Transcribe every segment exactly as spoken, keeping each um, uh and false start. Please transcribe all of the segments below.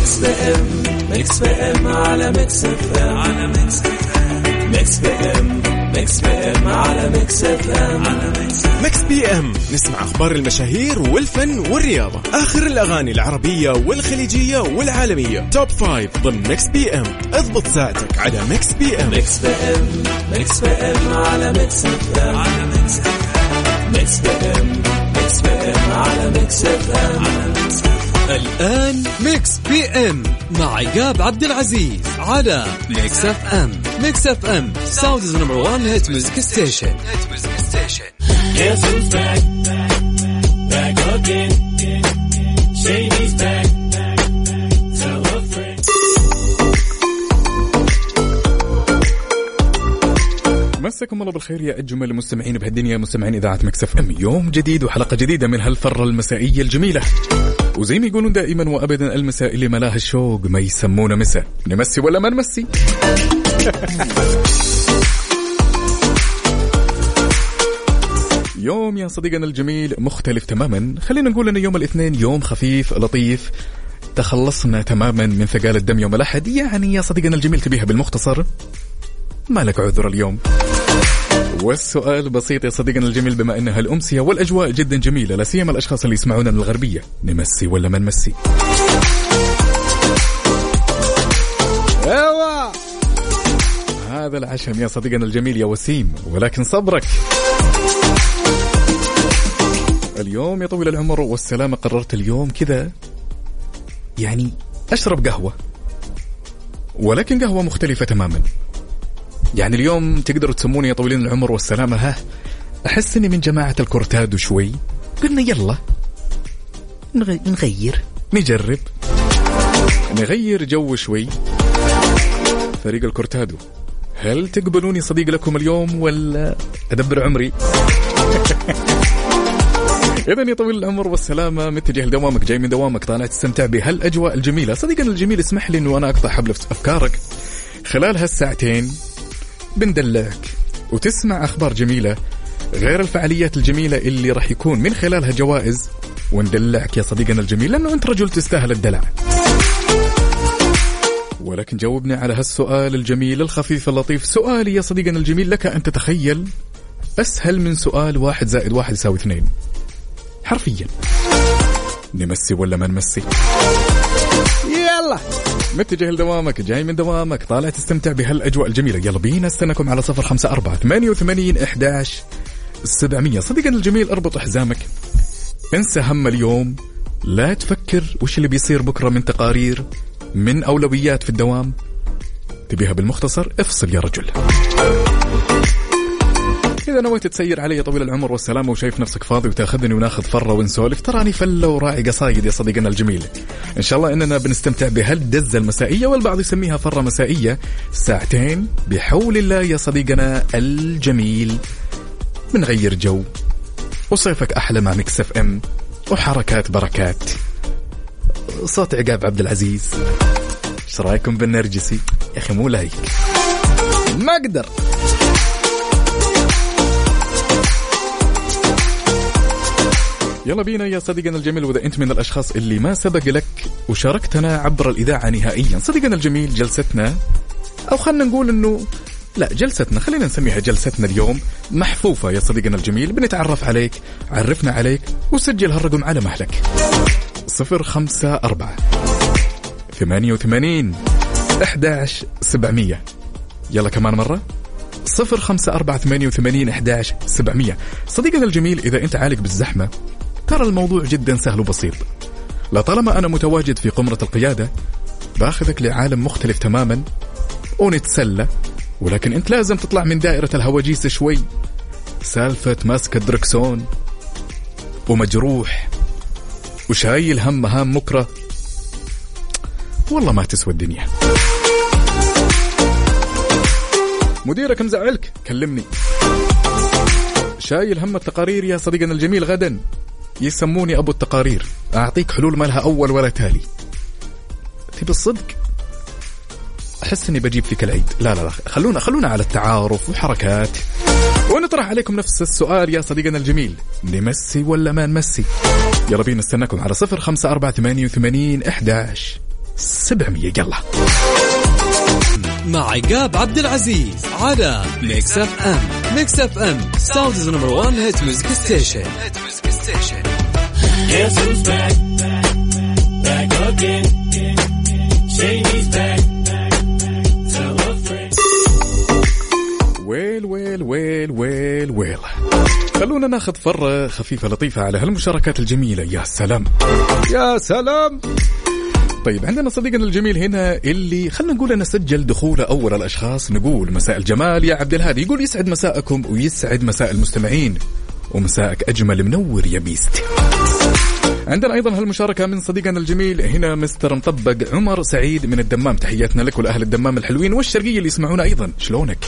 ميكس بي ام ميكس بي ام على ميكس اف ام على ميكس اف ام ميكس بي ام ميكس بي ام على ميكس اف ام على ميكس ميكس بي ام نسمع اخبار المشاهير والفن والرياضه، اخر الاغاني العربيه والخليجيه والعالميه، توب فايف ضمن ميكس بي ام. اضبط ساعتك على ميكس بي ام. ميكس بي ام ميكس بي ام على ميكس اف ام على ميكس اف ام ميكس بي ام ميكس بي ام على ميكس اف ام على ميكس. الآن ميكس بي ام مع عقاب عبد العزيز على ميكس اف ام. ميكس اف ام ساوندز نمبر وان هيت ميوزك ستيشن. Guess who's back? Back again. Shady's back. Tell a friend. مساكم الله بالخير يا أجمل المستمعين بهالدنيا، مستمعين إذاعة ميكس اف ام. يوم جديد وحلقة جديدة من هالفرة المسائية الجميلة، وزي ما يقولون دائما وأبدا المساء اللي ملاه الشوق ما يسمونه مساء، نمسي ولا ما نمسي. يوم يا صديقنا الجميل مختلف تماما. خلينا نقول أن يوم الاثنين يوم خفيف لطيف، تخلصنا تماما من ثقال الدم يوم الأحد. يعني يا صديقنا الجميل تبيها بالمختصر، ما لك عذر اليوم. والسؤال بسيط يا صديقنا الجميل، بما أنها الأمسية والأجواء جدا جميلة، لا سيما الأشخاص اللي يسمعونا من الغربية، نمسي ولا ما نمسي؟ ايوه هذا العشم يا صديقنا الجميل يا وسيم، ولكن صبرك. اليوم يا طويل العمر والسلامة قررت اليوم كذا يعني أشرب قهوة، ولكن قهوة مختلفة تماما. يعني اليوم تقدروا تسموني يا طويلين العمر والسلامة ها أحس إني من جماعة الكورتادو شوي. قلنا يلا نغير نجرب نغير جو شوي. فريق الكورتادو، هل تقبلوني صديق لكم اليوم ولا أدبر عمري؟ إذن يا طويل العمر والسلامة متجه لدوامك، جاي من دوامك، طالع تستمتع بهالأجواء الجميلة. صديقنا الجميل اسمح لي إنه أنا أقطع حبل أفكارك خلال هالساعتين، بندلعك وتسمع أخبار جميلة غير الفعاليات الجميلة اللي راح يكون من خلالها جوائز، وندلعك يا صديقنا الجميل لأنه أنت رجل تستاهل الدلع. ولكن جاوبني على هالسؤال الجميل الخفيف اللطيف. سؤالي يا صديقنا الجميل لك أن تتخيل أسهل من سؤال واحد زائد واحد يساوي اثنين حرفيا. نمسي ولا ما نمسي؟ يلا متجه لدوامك، جاي من دوامك، طالع تستمتع بهالأجواء الجميلة. يلا بينا استناكم على صفر خمسة أربعة ثمانية وثمانين إحداش سبعمية. صديقنا الجميل اربط حزامك، انسى هم اليوم، لا تفكر وش اللي بيصير بكرة من تقارير من أولويات في الدوام. تبيها بالمختصر افصل يا رجل. إذا نويت تسير علي طويل العمر والسلامة وشايف نفسك فاضي وتاخذني وناخذ فرة ونسولف، تراني فلة وراعي قصايد يا صديقنا الجميل. إن شاء الله إننا بنستمتع بهالدزة المسائية، والبعض يسميها فرة مسائية، ساعتين بحول الله يا صديقنا الجميل. بنغير جو وصيفك أحلى مع ميكس اف ام، وحركات بركات. صوت عقاب عبد العزيز. ايش رايكم بالنرجسي يا أخي؟ مو لايك ما أقدر. يلا بينا يا صديقنا الجميل. وإذا أنت من الأشخاص اللي ما سبق لك وشاركتنا عبر الإذاعة نهائيا، صديقنا الجميل جلستنا، أو خلنا نقول أنه لا جلستنا، خلينا نسميها جلستنا اليوم محفوفة يا صديقنا الجميل. بنتعرف عليك، عرفنا عليك، وسجل هالرقم على مهلك صفر خمسة أربعة ثمانية وثمانين إحداش سبعمية. يلا كمان مرة صفر خمسة أربعة ثمانية وثمانين إحداش سبعمية. صديقنا الجميل إذا أنت عالق بالزحمة، ترى الموضوع جدا سهل وبسيط. لطالما أنا متواجد في قمرة القيادة، باخذك لعالم مختلف تماما ونتسلى، ولكن أنت لازم تطلع من دائرة الهواجيس شوي. سالفة ماسك الدركسون ومجروح وشايل هم مهام مكره، والله ما تسوى الدنيا. مديرك مزعلك كلمني. شايل هم التقارير يا صديقنا الجميل، غدا يسموني أبو التقارير، أعطيك حلول ما لها أول ولا تالي. تبي الصدق؟ أحس أني بجيب فيك العيد. لا لا لا، خلونا خلونا على التعارف وحركات، ونطرح عليكم نفس السؤال يا صديقنا الجميل، نمسي ولا ما نمسي؟ يلا بينا نستناكم على صفر خمسة أربعة ثمانية وثمانين إحداش سبعمية. يلا مع عقاب عبد العزيز على ميكس اف ام. ميكس اف ام ساوندز نمبر وان هيت ميوزك ستيشن. Guess who's back? Back again. Shady's back. Tell a friend. ويل ويل ويل ويل ويل. خلونا ناخذ فرة خفيفة لطيفة على هالمشاركات الجميلة. يا سلام يا سلام. طيب عندنا صديقنا الجميل هنا اللي خلنا نقول أنا سجل دخول أول الأشخاص. نقول مساء الجمال يا عبد الهادي. يقول يسعد مساءكم ويسعد مساء المستمعين ومساءك أجمل منور يا بيست. عندنا أيضا هالمشاركة من صديقنا الجميل هنا مستر مطبق عمر سعيد من الدمام. تحياتنا لك ولأهل الدمام الحلوين والشرقية اللي يسمعونا أيضا. شلونك؟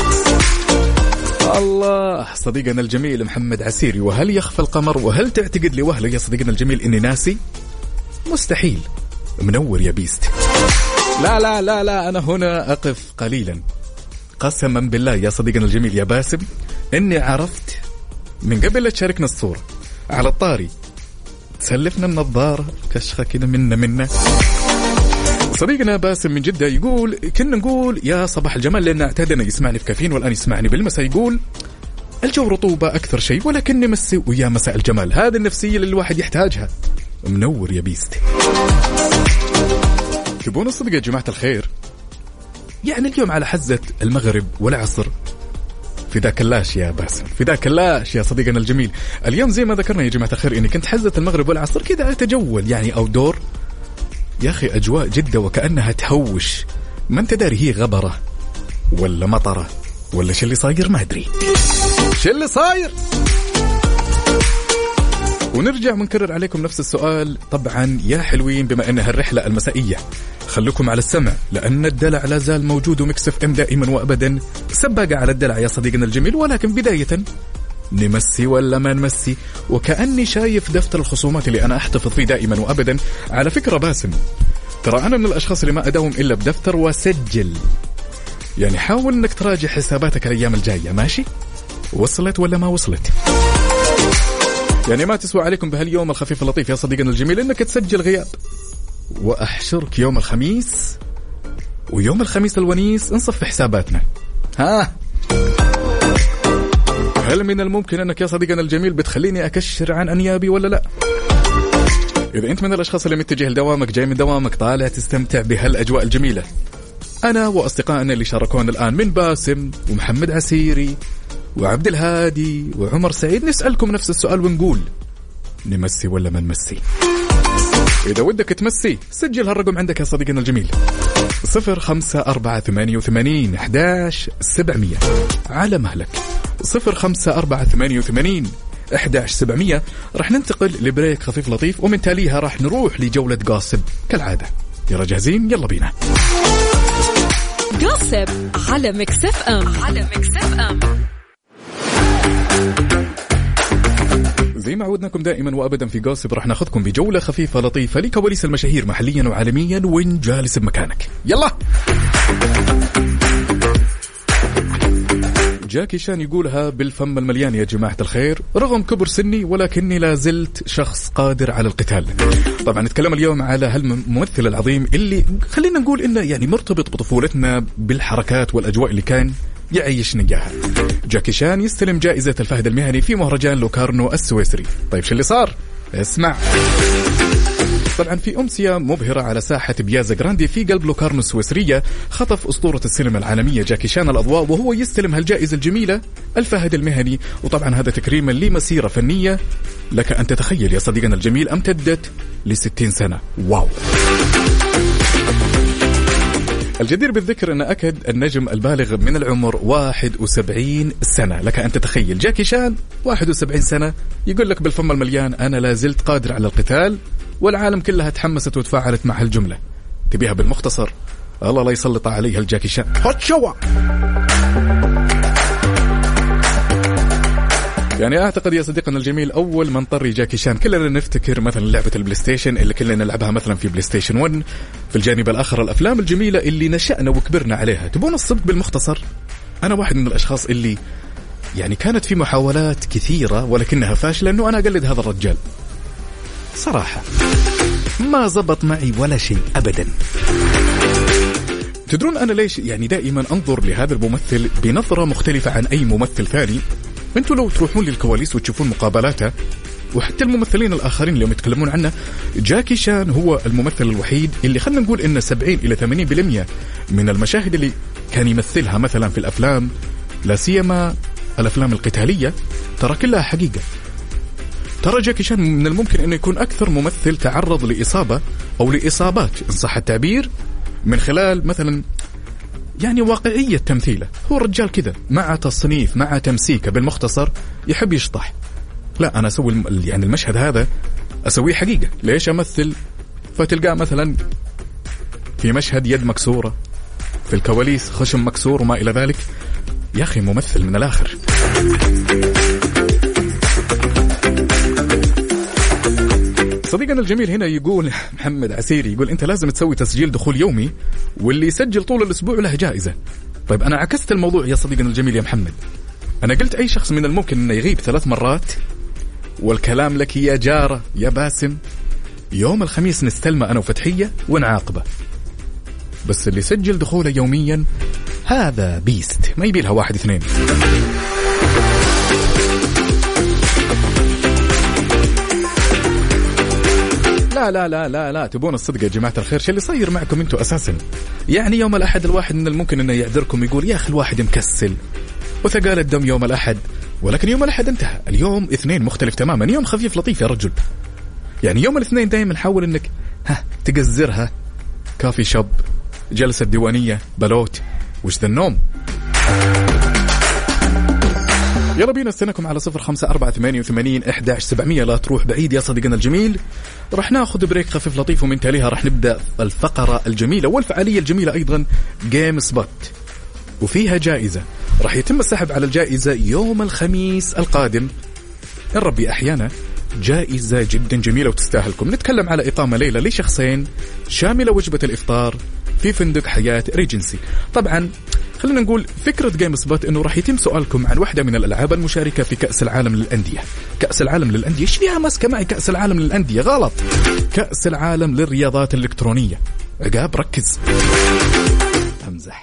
الله. صديقنا الجميل محمد عسيري. وهل يخفى القمر وهل تعتقد لي وهله يا صديقنا الجميل إني ناسي؟ مستحيل. منور يا بيست. لا لا لا لا أنا هنا أقف قليلا. قسما بالله يا صديقنا الجميل يا باسم إني عرفت من قبل لا تشاركنا الصورة على الطاري تسلفنا النظارة كشخة كده منا منا. صديقنا باسم من جدة يقول كنا نقول يا صباح الجمال لأن اعتادنا يسمعني في كافين والآن يسمعني بالمساء. يقول الجو رطوبة أكثر شيء ولكني مسي ويا مساء الجمال. هذه النفسية اللي الواحد يحتاجها. منور يا بيست. تبون الصدق يا جماعة الخير؟ يعني اليوم على حزة المغرب والعصر في ذاك اللاش يا باسم في ذاك اللاش يا صديقنا الجميل. اليوم زي ما ذكرنا يا جماعة الخير إني كنت حزة المغرب والعصر كذا أتجول يعني أو دور. يا أخي أجواء جدة وكأنها تهوش. ما أنت داري هي غبرة ولا مطرة ولا شو اللي صاير ما أدري شو اللي صاير. ونرجع ونكرر عليكم نفس السؤال طبعا يا حلوين. بما أن هالرحلة المسائية خلوكم على السمع لأن الدلع لا زال موجود وميكس اف ام دائما وأبدا سباقة على الدلع يا صديقنا الجميل. ولكن بداية نمسي ولا ما نمسي. وكأني شايف دفتر الخصومات اللي أنا أحتفظ فيه دائما وأبدا. على فكرة باسم ترى أنا من الأشخاص اللي ما أداوم إلا بدفتر وسجل. يعني حاول أنك تراجع حساباتك الأيام الجاية. ماشي وصلت ولا ما وصلت؟ يعني ما تسوى عليكم بهاليوم الخفيف اللطيف يا صديقنا الجميل إنك تسجل غياب وأحشرك يوم الخميس ويوم الخميس الونيس نصف حساباتنا. ها هل من الممكن أنك يا صديقنا الجميل بتخليني أكشر عن أنيابي ولا لا؟ إذا أنت من الأشخاص اللي متجه لدوامك جاي من دوامك طالع تستمتع بهالأجواء الجميلة. أنا وأصدقائنا اللي شاركونا الآن من باسم ومحمد عسيري وعبد الهادي وعمر سعيد نسألكم نفس السؤال ونقول نمسي ولا ما نمسي؟ إذا ودك تمسي سجل هالرقم عندك يا صديقنا الجميل صفر خمسة أربعة ثمانية وثمانين أحداش سبعمية على مهلك. صفر خمسة أربعة ثمانية وثمانين أحداش سبعمية. رح ننتقل لبريك خفيف لطيف ومن تاليها رح نروح لجولة قاصب كالعادة. يلا جاهزين؟ يلا بينا. قاصب على ميكس اف ام. على ميكس اف ام. زي ما عودناكم دائما وابدا في قاصب راح ناخذكم بجوله خفيفه لطيفه لكواليس المشاهير محليا وعالميا وين جالس بمكانك. يلا. جاكي شان يقولها بالفم المليان يا جماعه الخير رغم كبر سني ولكني لا زلت شخص قادر على القتال. طبعا نتكلم اليوم على هالممثل العظيم اللي خلينا نقول انه يعني مرتبط بطفولتنا بالحركات والاجواء اللي كان يعيشنا إياها. جاكي شان يستلم جائزة الفهد المهني في مهرجان لوكارنو السويسري. طيب شو اللي صار؟ اسمع. طبعا في أمسية مبهرة على ساحة بيازا جراندي في قلب لوكارنو السويسرية خطف أسطورة السينما العالمية جاكي شان الأضواء وهو يستلم هالجائزة الجميلة الفهد المهني. وطبعا هذا تكريما لمسيرة فنية لك أن تتخيل يا صديقنا الجميل امتدت لستين سنة. واو. الجدير بالذكر أن أكد النجم البالغ من العمر واحد وسبعين سنة. لك أن تتخيل جاكي شان واحد وسبعين سنة يقول لك بالفم المليان أنا لا زلت قادر على القتال والعالم كلها تحمست وتفاعلت مع هالجملة. تبيها بالمختصر الله لا يسلط عليها الجاكي شان. هوت شوا. يعني أعتقد يا صديقنا الجميل أول ما نطري جاكي شان كلنا نفتكر مثلا لعبة البلاي ستيشن اللي كلنا نلعبها مثلا في بلاي ستيشن واحد. في الجانب الآخر الأفلام الجميلة اللي نشأنا وكبرنا عليها. تبون الصدق بالمختصر أنا واحد من الأشخاص اللي يعني كانت في محاولات كثيرة ولكنها فاشلة أنه أنا أقلد هذا الرجال صراحة. ما زبط معي ولا شيء أبدا. تدرون أنا ليش يعني دائما أنظر لهذا الممثل بنظرة مختلفة عن أي ممثل ثاني؟ أنتوا لو تروحون للكواليس وتشوفون مقابلاته وحتى الممثلين الآخرين اللي يتكلمون عنه، جاكي شان هو الممثل الوحيد اللي خلنا نقول إن سبعين إلى ثمانين بالمئة من المشاهد اللي كان يمثلها مثلا في الأفلام، لا سيما الأفلام القتالية، ترى كلها حقيقة. ترى جاكي شان من الممكن أنه يكون أكثر ممثل تعرض لإصابة أو لإصابات إن صح التعبير من خلال مثلا يعني واقعية تمثيله. هو الرجال كذا مع تصنيف مع تمسيكه، بالمختصر يحب يشطح. لا أنا أسوي يعني المشهد هذا أسويه حقيقة. ليش أمثل؟ فتلقاه مثلا في مشهد يد مكسورة، في الكواليس خشم مكسور وما إلى ذلك. يا أخي ممثل من الآخر. صديقنا الجميل هنا يقول محمد عسيري، يقول أنت لازم تسوي تسجيل دخول يومي واللي يسجل طول الأسبوع له جائزة. طيب أنا عكست الموضوع يا صديقنا الجميل يا محمد. أنا قلت أي شخص من الممكن أنه يغيب ثلاث مرات، والكلام لك يا جارة يا باسم، يوم الخميس نستلمه أنا وفتحية ونعاقبه. بس اللي يسجل دخوله يوميا هذا بيست، ما يبيلها واحد اثنين. لا لا لا لا لا تبون الصدق يا جماعة الخير؟ شو اللي صاير معكم انتوا أساسا؟ يعني يوم الأحد الواحد من الممكن أنه يعذركم يقول يا أخي الواحد مكسل وثقال الدم يوم الأحد، ولكن يوم الأحد انتهى. اليوم اثنين مختلف تماما، يوم خفيف لطيف يا رجل. يعني يوم الاثنين دائما حاول أنك ها تقزرها، كافي شوب، جلسة ديوانية، بلوت، وش ذا النوم. يلا بينا استناكم على صفر خمسة أربعة ثمانية وثمانين أحد عشر سبعمية. لا تروح بعيد يا صديقنا الجميل، رح ناخذ بريك خفيف لطيف ومن تاليها رح نبدأ الفقرة الجميلة والفعالية الجميلة أيضا جيم سبوت، وفيها جائزة رح يتم السحب على الجائزة يوم الخميس القادم إن ربي أحيانا. جائزة جدا جميلة وتستاهلكم. نتكلم على إقامة ليلة لشخصين شاملة وجبة الإفطار في فندق حياة ريجنسي. طبعا خلينا نقول فكرة جيم سبوت إنه راح يتم سؤالكم عن واحدة من الألعاب المشاركة في كأس العالم للأندية. كأس العالم للأندية إيش فيها ماسكة معي؟ كأس العالم للأندية غلط، كأس العالم للرياضات الإلكترونية. عقاب ركز، أمزح.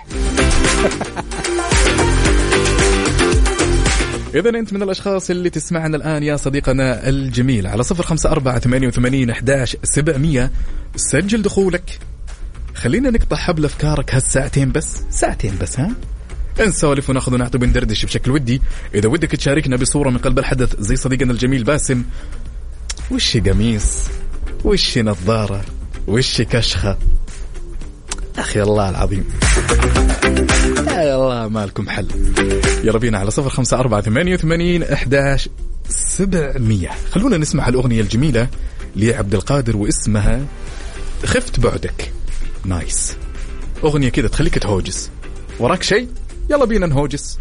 إذن أنت من الأشخاص اللي تسمعنا الآن يا صديقنا الجميل على صفر خمسة أربعة ثمانية وثمانين أحد عشر سبعمية، سجل دخولك. خلينا نقطع حبل أفكارك هالساعتين بس، ساعتين بس، ها نسولف وناخذ ونعطي بندردش بشكل ودي. إذا ودك تشاركنا بصورة من قلب الحدث زي صديقنا الجميل باسم، وش قميص، وش نظارة، وش كشخة، أخي الله العظيم يا الله مالكم حل. يلا بينا على صفر خمسة أربعة ثمانية وثمانين أحد عشر سبعمية. خلونا نسمع الأغنية الجميلة لعبد القادر واسمها خفت بعدك. نايس، أغنية كده تخليك تهوجس. وراك شيء؟ يلا بينا نهوجس.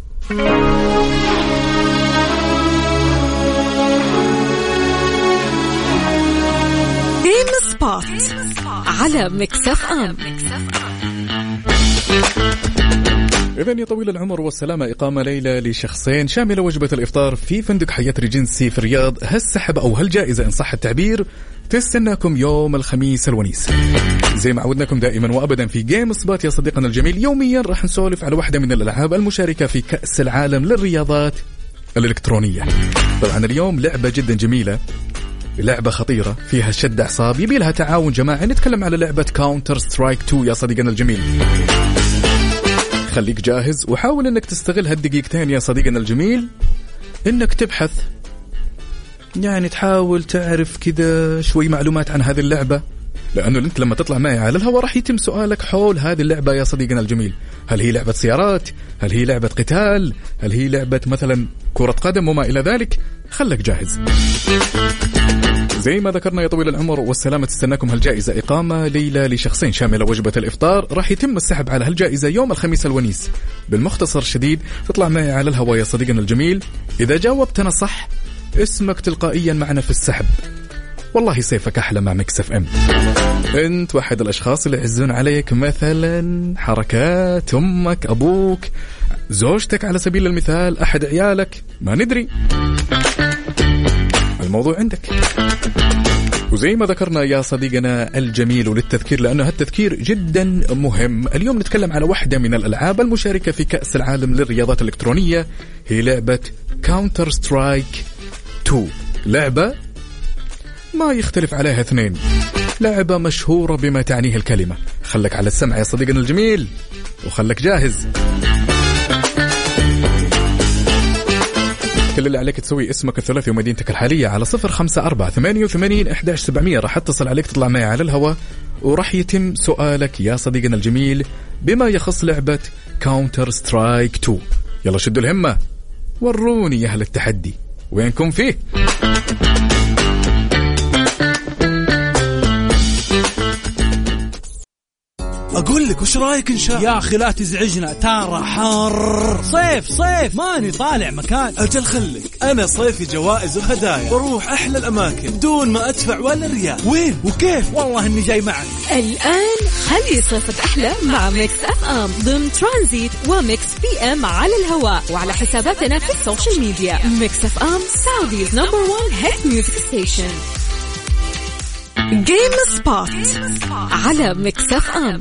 جيم سبوت على ميكس اف ام. إذن يا طويل العمر والسلامة، إقامة ليلة لشخصين شاملة وجبة الإفطار في فندق حياة ريجنسي في الرياض. هالسحب أو هالجائزة إن صح التعبير تستناكم يوم الخميس الونيس. زي ما عودناكم دائما وأبدا في جيم سبوت يا صديقنا الجميل، يوميا راح نسولف على واحدة من الألعاب المشاركة في كأس العالم للرياضات الإلكترونية. طبعا اليوم لعبة جدا جميلة، لعبة خطيرة فيها شد أعصاب، يبي لها تعاون جماعي. نتكلم على لعبة كاونتر سترايك تو يا صديقنا الجميل. خليك جاهز وحاول انك تستغل هالدقيقتين يا صديقنا الجميل انك تبحث، يعني تحاول تعرف كذا شوي معلومات عن هذه اللعبة، لأنه أنت لما تطلع معي على الهواء راح يتم سؤالك حول هذه اللعبة يا صديقنا الجميل. هل هي لعبة سيارات؟ هل هي لعبة قتال؟ هل هي لعبة مثلا كرة قدم وما إلى ذلك؟ خلك جاهز. زي ما ذكرنا يا طويل العمر والسلامة، تستناكم هالجائزة إقامة ليلة لشخصين شاملة وجبة الإفطار. راح يتم السحب على هالجائزة يوم الخميس الونيس. بالمختصر شديد تطلع معي على الهواء يا صديقنا الجميل، إذا جاوبتنا صح اسمك تلقائيا معنا في السحب. والله سيفك أحلى مع ميكس اف ام. أنت واحد الأشخاص اللي يعزون عليك، مثلا حركات أمك، أبوك، زوجتك على سبيل المثال، أحد عيالك، ما ندري، الموضوع عندك. وزي ما ذكرنا يا صديقنا الجميل وللتذكير لأنه هالتذكير جدا مهم، اليوم نتكلم على واحدة من الألعاب المشاركة في كأس العالم للرياضات الإلكترونية، هي لعبة كاونتر سترايك تو. لعبة ما يختلف عليها اثنين، لعبة مشهورة بما تعنيه الكلمة. خلك على السمع يا صديقنا الجميل وخلك جاهز. كل اللي عليك تسوي اسمك الثلاثي ومدينتك الحالية على صفر خمسة أربعة ثمانية وثمانين أحد عشر سبعمية. راح اتصل عليك تطلع معي على الهواء وراح يتم سؤالك يا صديقنا الجميل بما يخص لعبة كاونتر سترايك تو. يلا شدوا الهمة، وروني يا أهل التحدي وينكم فيه. أقول لك وش رأيك إن شاء يا أخي لا تزعجنا، ترى حر صيف صيف ماني طالع مكان. أجل خليك، أنا صيفي جوائز وهدايا، بروح أحلى الأماكن بدون ما أدفع ولا ريال. وين وكيف؟ والله إني جاي معك. الآن خلي صيفك أحلى مع ميكس أف أم ضمن ترانزيت وميكس بي أم على الهواء وعلى حساباتنا في السوشيال ميديا. ميكس أف أم سعوديز نمبر وان هيت ميوزك ستيشن. جيم سبوت على ميكس أف أم.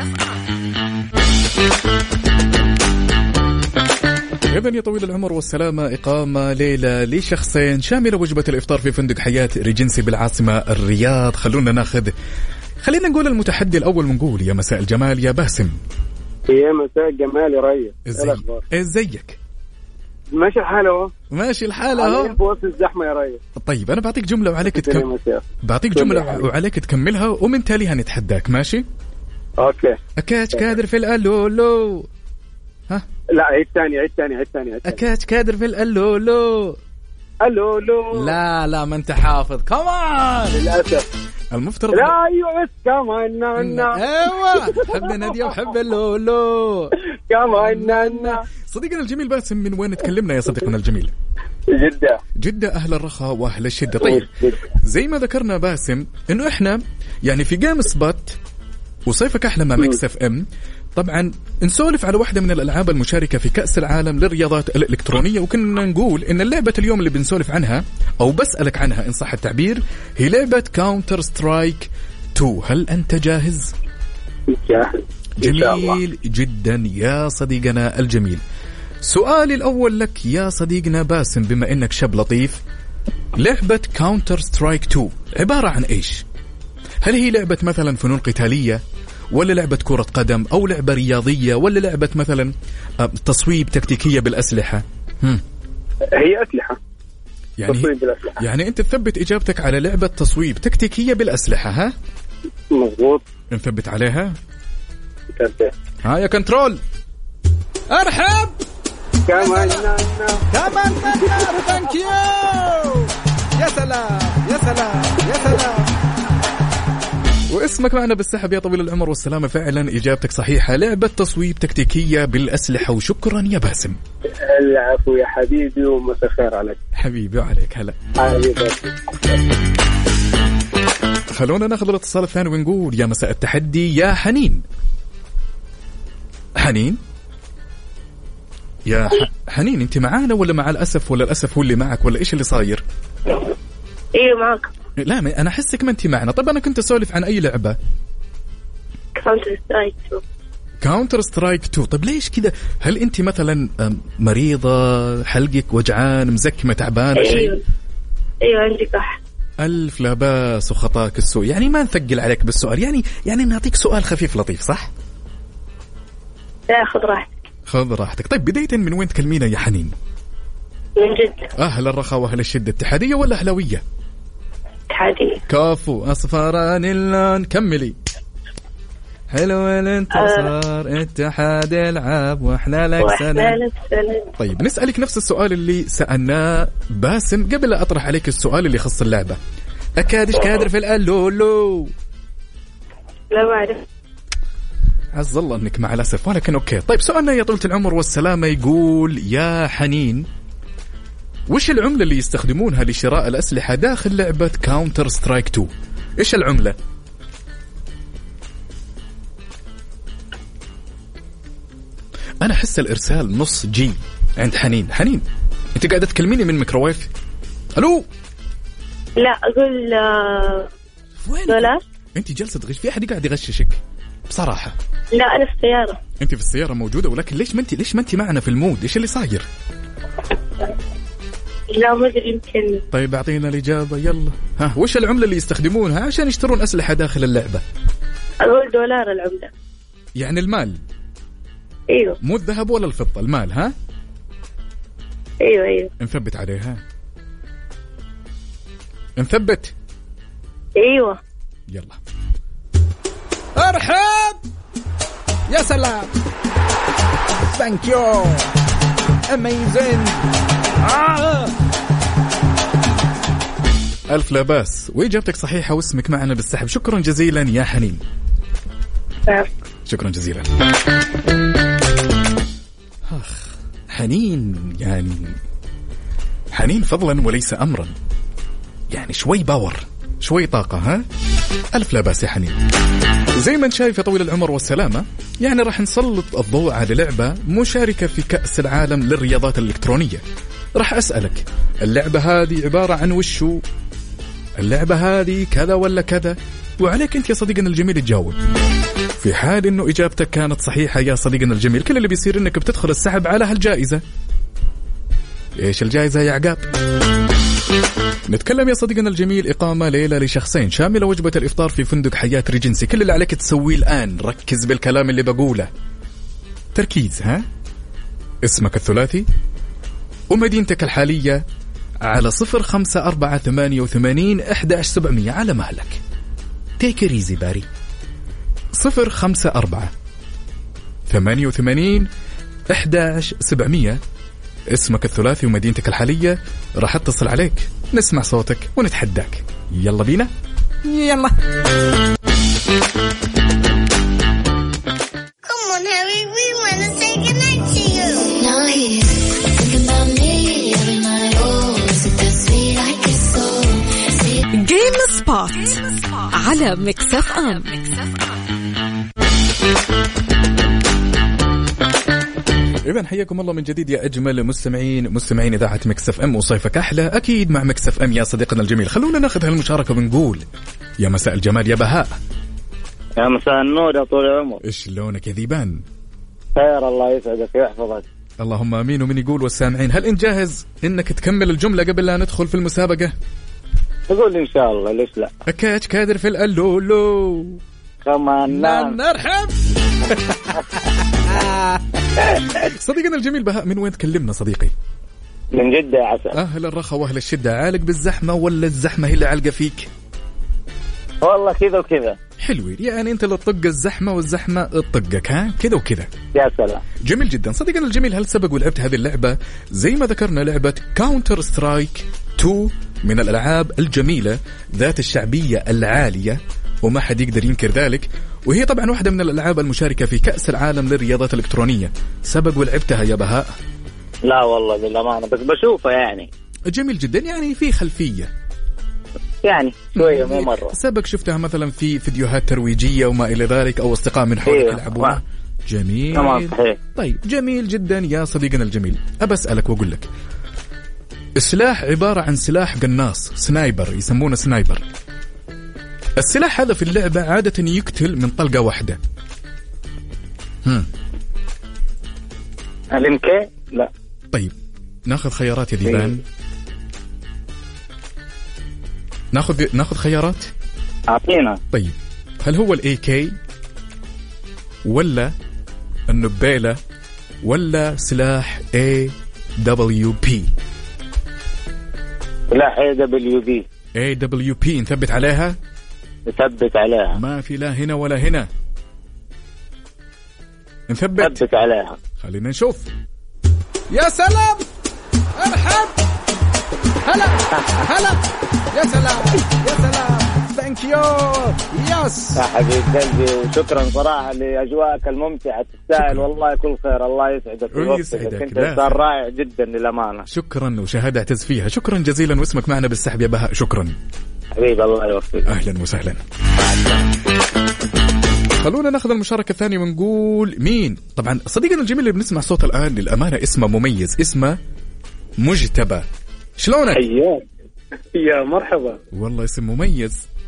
إذن يا طويل العمر والسلامة، إقامة ليلة لشخصين شاملة وجبة الإفطار في فندق حياة ريجنسي بالعاصمة الرياض. خلونا ناخذ خلينا نقول المتحدي الأول ونقول يا مساء الجمال يا باسم. يا مساء الجمال يا ريس. ازيك؟ ازيك؟ ماشي الحال اهو. ماشي الحال اهو. في وسط الزحمه يا ريس. طيب انا بعطيك جمله وعليك تكمل. بعطيك جمله وعليك تكملها ومن تاليها نتحداك. ماشي اوكي. اكاتش كادر في الالولو. ها لا عيد ثاني عيد ثاني عيد ثاني. اكاتش كادر في الالولو. الولو. لا لا ما انت حافظ. كمان للاسف المفترض. لا ايوه بس كمان نانا. ايوه حب ناديه وحب اللولو. كمان نانا. صديقنا الجميل باسم، من وين تكلمنا يا صديقنا الجميل؟ جدة. جدة أهل الرخاء وأهل الشدة. طيب زي ما ذكرنا باسم إنه إحنا يعني في جيم سبوت وصيفك أحلى مع ميكس اف ام، طبعا نسولف على واحدة من الألعاب المشاركة في كأس العالم للرياضات الإلكترونية، وكنا نقول إن اللعبة اليوم اللي بنسولف عنها أو بسألك عنها إن صح التعبير هي لعبة كاونتر سترايك تو. هل أنت جاهز؟ جاهز. جميل جدا يا صديقنا الجميل. سؤالي الأول لك يا صديقنا باسم، بما إنك شاب لطيف، لعبة كاونتر سترايك تو عبارة عن إيش؟ هل هي لعبة مثلا فنون قتالية، ولا لعبة كرة قدم، أو لعبة رياضية، ولا لعبة مثلا تصويب تكتيكية بالأسلحة؟ هم. هي أسلحة. يعني تصويب بالأسلحة. يعني أنت تثبت إجابتك على لعبة تصويب تكتيكية بالأسلحة، ها؟ مضبوط. نثبت عليها؟ نثبت. ها يا كنترول. أرحب. كمان نانا. كمان نانا. ثانك يو. يا سلام يا سلام يا سلام. واسمك معنا بالسحب يا طويل العمر والسلامة. فعلا إجابتك صحيحة، لعبة تصويب تكتيكية بالأسلحة. وشكرا يا باسم. العفو يا حبيبي ومساء الخير عليك. حبيبي وعليك هلا. حبيبي. خلونا ناخذ الاتصال الثاني ونقول يا مساء التحدي يا حنين. حنين يا حنين، انت معانا ولا مع الأسف، ولا الأسف هو اللي معك، ولا إيش اللي صاير؟ ايوه معك. لا أنا أحسك ما انت معنا. طيب أنا كنت أسولف عن أي لعبة؟ كاونتر سترايك تو. كاونتر سترايك تو. طيب ليش كذا؟ هل أنت مثلا مريضة، حلقك وجعان، مزكمة، تعبانة شيء؟ ايوه ايوه عندي كح. ألف لا باس وخطاك السوء. يعني ما نثقل عليك بالسؤال، يعني يعني نعطيك سؤال خفيف لطيف، صح؟ لا خذ راحتك. خذ راحتك. طيب بداية من وين تكلمينا يا حنين؟ من جدة. أهل الرخاء وأهل الشدة. اتحادية ولا أهلاوية؟ اتحادية. كافو أصفران اللون. كملي. حلو الانتصار. أه. اتحاد العاب واحنا لك سنة. طيب نسألك نفس السؤال اللي سألناه باسم قبل لا أطرح عليك السؤال اللي يخص اللعبة. أكادش كادر في الألولو. لا ما أعرف. عز الله أنك مع الأسف، ولكن أوكي. طيب سؤالنا يا طولة العمر والسلامة يقول يا حنين، وش العملة اللي يستخدمونها لشراء الأسلحة داخل لعبة كاونتر سترايك تو؟ إيش العملة؟ أنا أحس الإرسال نص جي عند حنين. حنين أنت قاعدة تكلميني من ميكروويف؟ ألو. لا أقول دولار. انت جالسه تغش؟ في احد قاعد يغششك بصراحه؟ لا أنا في السيارة. انت في السياره موجوده، ولكن ليش ما انت ليش ما انت معنا في المود؟ ايش اللي صاير؟ لا ما أدري يمكن. طيب اعطينا الاجابه يلا. ها وش العمله اللي يستخدمونها عشان يشترون اسلحه داخل اللعبه؟ أقول دولار العملة. يعني المال؟ أيوه. مو الذهب ولا الفضه، المال. ها أيوه أيوه. نثبت عليها، نثبت. أيوه يلا ارحب. يا سلام، ثانك يو، اميزنج. آه. الف لا باس، واجابتك صحيحه واسمك معنا بالسحب. شكرا جزيلا يا حنين. شكرا جزيلا. اخ حنين، يعني حنين فضلا وليس امرا، يعني شوي باور شوي طاقة. ها ألف لا بأس يا حنين. زي ما انت شايف يا طويل العمر والسلامة، يعني راح نسلط الضوء على لعبة مشاركة في كأس العالم للرياضات الإلكترونية. راح أسألك اللعبة هذه عبارة عن وشو؟ اللعبة هذه كذا ولا كذا؟ وعليك انت يا صديقنا الجميل تجاوب. في حال انه اجابتك كانت صحيحة يا صديقنا الجميل، كل اللي بيصير انك بتدخل السحب على هالجائزة. ايش الجائزة يا عقاب؟ نتكلم يا صديقنا الجميل إقامة ليلة لشخصين شاملة وجبة الإفطار في فندق حياة ريجنسي. كل اللي عليك تسويه الآن، ركز بالكلام اللي بقوله، تركيز. ها اسمك الثلاثي ومدينتك الحالية على صفر خمسة أربعة ثمانية وثمانين أحد عشر سبعمية على مهلك. تيك ريزي باري. صفر خمسة أربعة ثمانية وثمانين أحد عشر سبعمية، اسمك الثلاثي ومدينتك الحالية. راح اتصل عليك، نسمع صوتك ونتحداك. يلا بينا يلا. جيم سبوت على ميكس اف ام. إذن حياكم الله من جديد يا أجمل مستمعين مستمعين إذاعة ميكس اف ام، وصيفك أحلى أكيد مع ميكس اف ام يا صديقنا الجميل. خلونا ناخذ هالمشاركة ونقول يا مساء الجمال يا بهاء. يا مساء النور يا طول العمر. إيش لونك يا ذيبان؟ خير، الله يسعدك ويحفظك. اللهم آمين. ومن يقول والسامعين، هل أنت جاهز إنك تكمل الجملة قبل لا ندخل في المسابقة؟ تقول إن شاء الله، ليش لا. أكاش كادر في الألولو كمان نرحب. صديقنا الجميل بهاء، من وين تكلمنا صديقي؟ من جدة يا عسل. أهل الرخاء وأهل الشدة. عالق بالزحمة ولا الزحمة هي اللي عالقة فيك؟ والله كذا وكذا. حلوين، يعني أنت اللي تطق الزحمة والزحمة تطقك. ها كذا وكذا. يا سلام، جميل جدا. صديقنا الجميل، هل سبق ولعبت هذه اللعبة؟ زي ما ذكرنا لعبة كاونتر سترايك تو من الألعاب الجميلة ذات الشعبية العالية وما حد يقدر ينكر ذلك، وهي طبعا واحدة من الألعاب المشاركة في كأس العالم للرياضات الإلكترونية. سبق ولعبتها يا بهاء؟ لا والله للأمانة، بس بشوفها يعني. جميل جدا، يعني في خلفية يعني شوية مو مرة. سبق شفتها مثلا في فيديوهات ترويجية وما إلى ذلك، أو أصدقاء من حولك إيه يلعبونها. جميل تمام صحيح. طيب جميل جدا يا صديقنا الجميل. أبى أسألك وأقول لك، السلاح عبارة عن سلاح قناص، سنايبر، يسمونه سنايبر. السلاح هذا في اللعبة عادة يقتل من طلقة واحدة. هم. الامكان لا. طيب ناخذ خيارات يا ديبان. ناخذ ناخذ خيارات. أعطينا. طيب هل هو الاي كي ولا النبيلة ولا سلاح اي دبليو بي؟ سلاح اي دبليو بي. اي دبليو بي نثبت عليها. نثبت عليها. ما في لا هنا ولا هنا. نثبت. نثبت عليها. خلينا نشوف. يا سلام، ارحب. هلا هلا. يا سلام يا سلام. ثانك يو. يس يا حبيب قلبي، وشكرا صراحة لأجواءك الممتعة، تستاهل والله كل خير. الله يسعدك ويوفقك، انت انسان رائع جدا للأمانة. شكرا، وشهادة اعتز فيها. شكرا جزيلا، واسمك معنا بالسحب يا بهاء. شكرا حبيب، الله يوفقك. اهلا وسهلا. خلونا ناخذ المشاركة الثانية ونقول مين. طبعا صديقنا الجميل اللي بنسمع صوت الآن للأمانة اسمه مميز، اسمه مجتبى. شلونك؟ حياك. يا مرحبا. والله اسم مميز.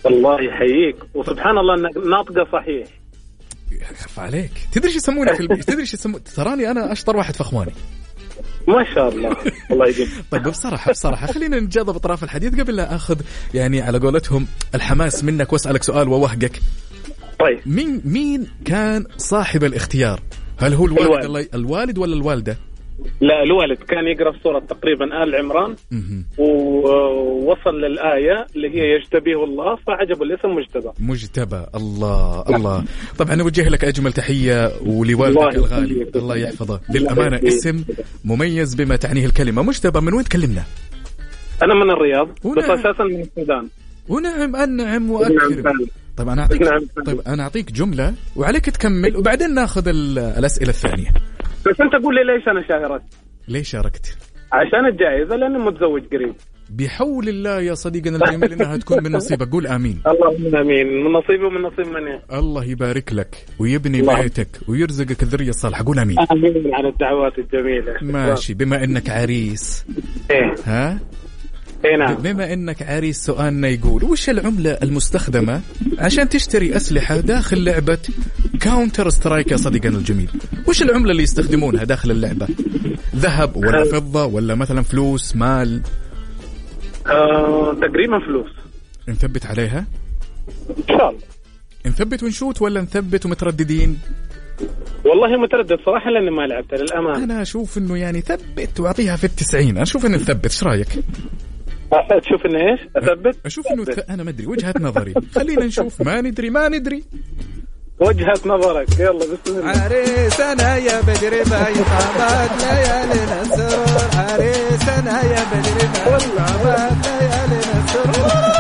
الله يحييك، وسبحان الله انك ناطقه صحيح. خف عليك. تدري ايش يسموني في البيت؟ تدري ايش يسمون؟ تراني انا اشطر واحد في اخواني ما شاء الله. الله يجزيك. طيب بصراحه بصراحه خلينا نتجاذب بطرف الحديث قبل لا اخذ يعني على قولتهم الحماس منك واسالك سؤال ووهقك. طيب مين مين كان صاحب الاختيار؟ هل هو الوالد الوالد, الله الوالد ولا الوالده؟ لا الوالد كان يقرأ في سورة تقريبا آل عمران ووصل للآية اللي هي يجتبيه الله فعجب الاسم مجتبى. مجتبى الله الله. طبعا نوجه لك أجمل تحية ولوالدك الغالي الله يحفظه. للأمانة اسم مميز بما تعنيه الكلمة. مجتبى من وين تكلمنا؟ أنا من الرياض بس أساسا من السودان. ونعم أنعم وأكرم. طيب أنا أعطيك طيب أنا أعطيك جملة وعليك تكمل وبعدين ناخذ الأسئلة الثانية. بس أنت قول لي ليش أنا شاركت؟ ليش شاركت؟ عشان الجائزة لأني متزوج قريب. بحول الله يا صديقنا الجميل إنها تكون من نصيبك. قول آمين. اللهم آمين. من نصيبي ومن نصيب من الله يبارك لك ويبني بيتك ويرزقك الذرية الصالحة. قول آمين. آمين على الدعوات الجميلة. ماشي. بما إنك عريس إيه ها إيه نعم. بما إنك عريس سؤالنا يقول وش العملة المستخدمة عشان تشتري أسلحة داخل لعبة كاونتر سترايك يا صديقنا الجميل؟ وش العملة اللي يستخدمونها داخل اللعبة؟ ذهب ولا فضة ولا مثلا فلوس مال؟ آه، تقريبا فلوس. نثبت عليها إن شاء الله. نثبت ونشوت ولا نثبت ومترددين؟ والله متردد صراحة لأني ما لعبت للأمانة. أنا أشوف إنه يعني ثبت وأعطيها في التسعين. أنا أشوف إنه نثبت. إيش رأيك؟ تشوف إنه إيش؟ أثبت؟ أشوف إنه ث... أنا ما أدري وجهة نظري. خلينا نشوف. ما ندري ما ندري وجهة نظرك. يلا بسم الله. عريسنا يا بدري باي طابت ليالي السرور. عريسنا يا بدري باي طابت ليالي السرور.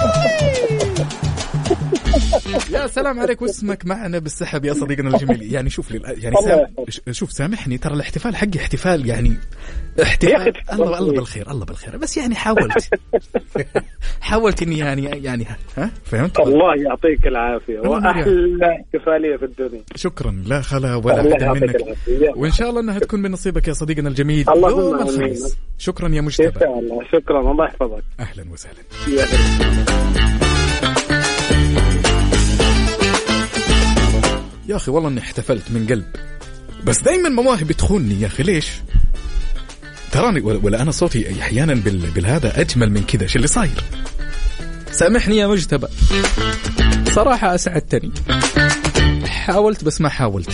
يا سلام عليك واسمك معنا بالسحب يا صديقنا الجميل. يعني شوف لي يعني سام... شوف سامحني ترى الاحتفال حقي احتفال يعني احتفال الله الله بالخير الله بالخير بس يعني حاولت حاولت اني يعني يعني ها فهمت. الله يعطيك العافيه واحلى احتفاليه في الدنيا. شكرا لا خلا ولا احد منك وان شاء الله انها تكون من نصيبك يا صديقنا الجميل يوم الخميس. شكرا يا مجتبى. ان شاء الله. شكرا الله يحفظك. اهلا وسهلا. يا أخي والله أني احتفلت من قلب بس دايما مواهبي تخونني يا أخي. ليش؟ تراني ولا أنا صوتي أحيانا بالهذا أجمل من كذا. شو اللي صاير؟ سامحني يا مجتبى صراحة أسعدتني. حاولت بس ما حاولت.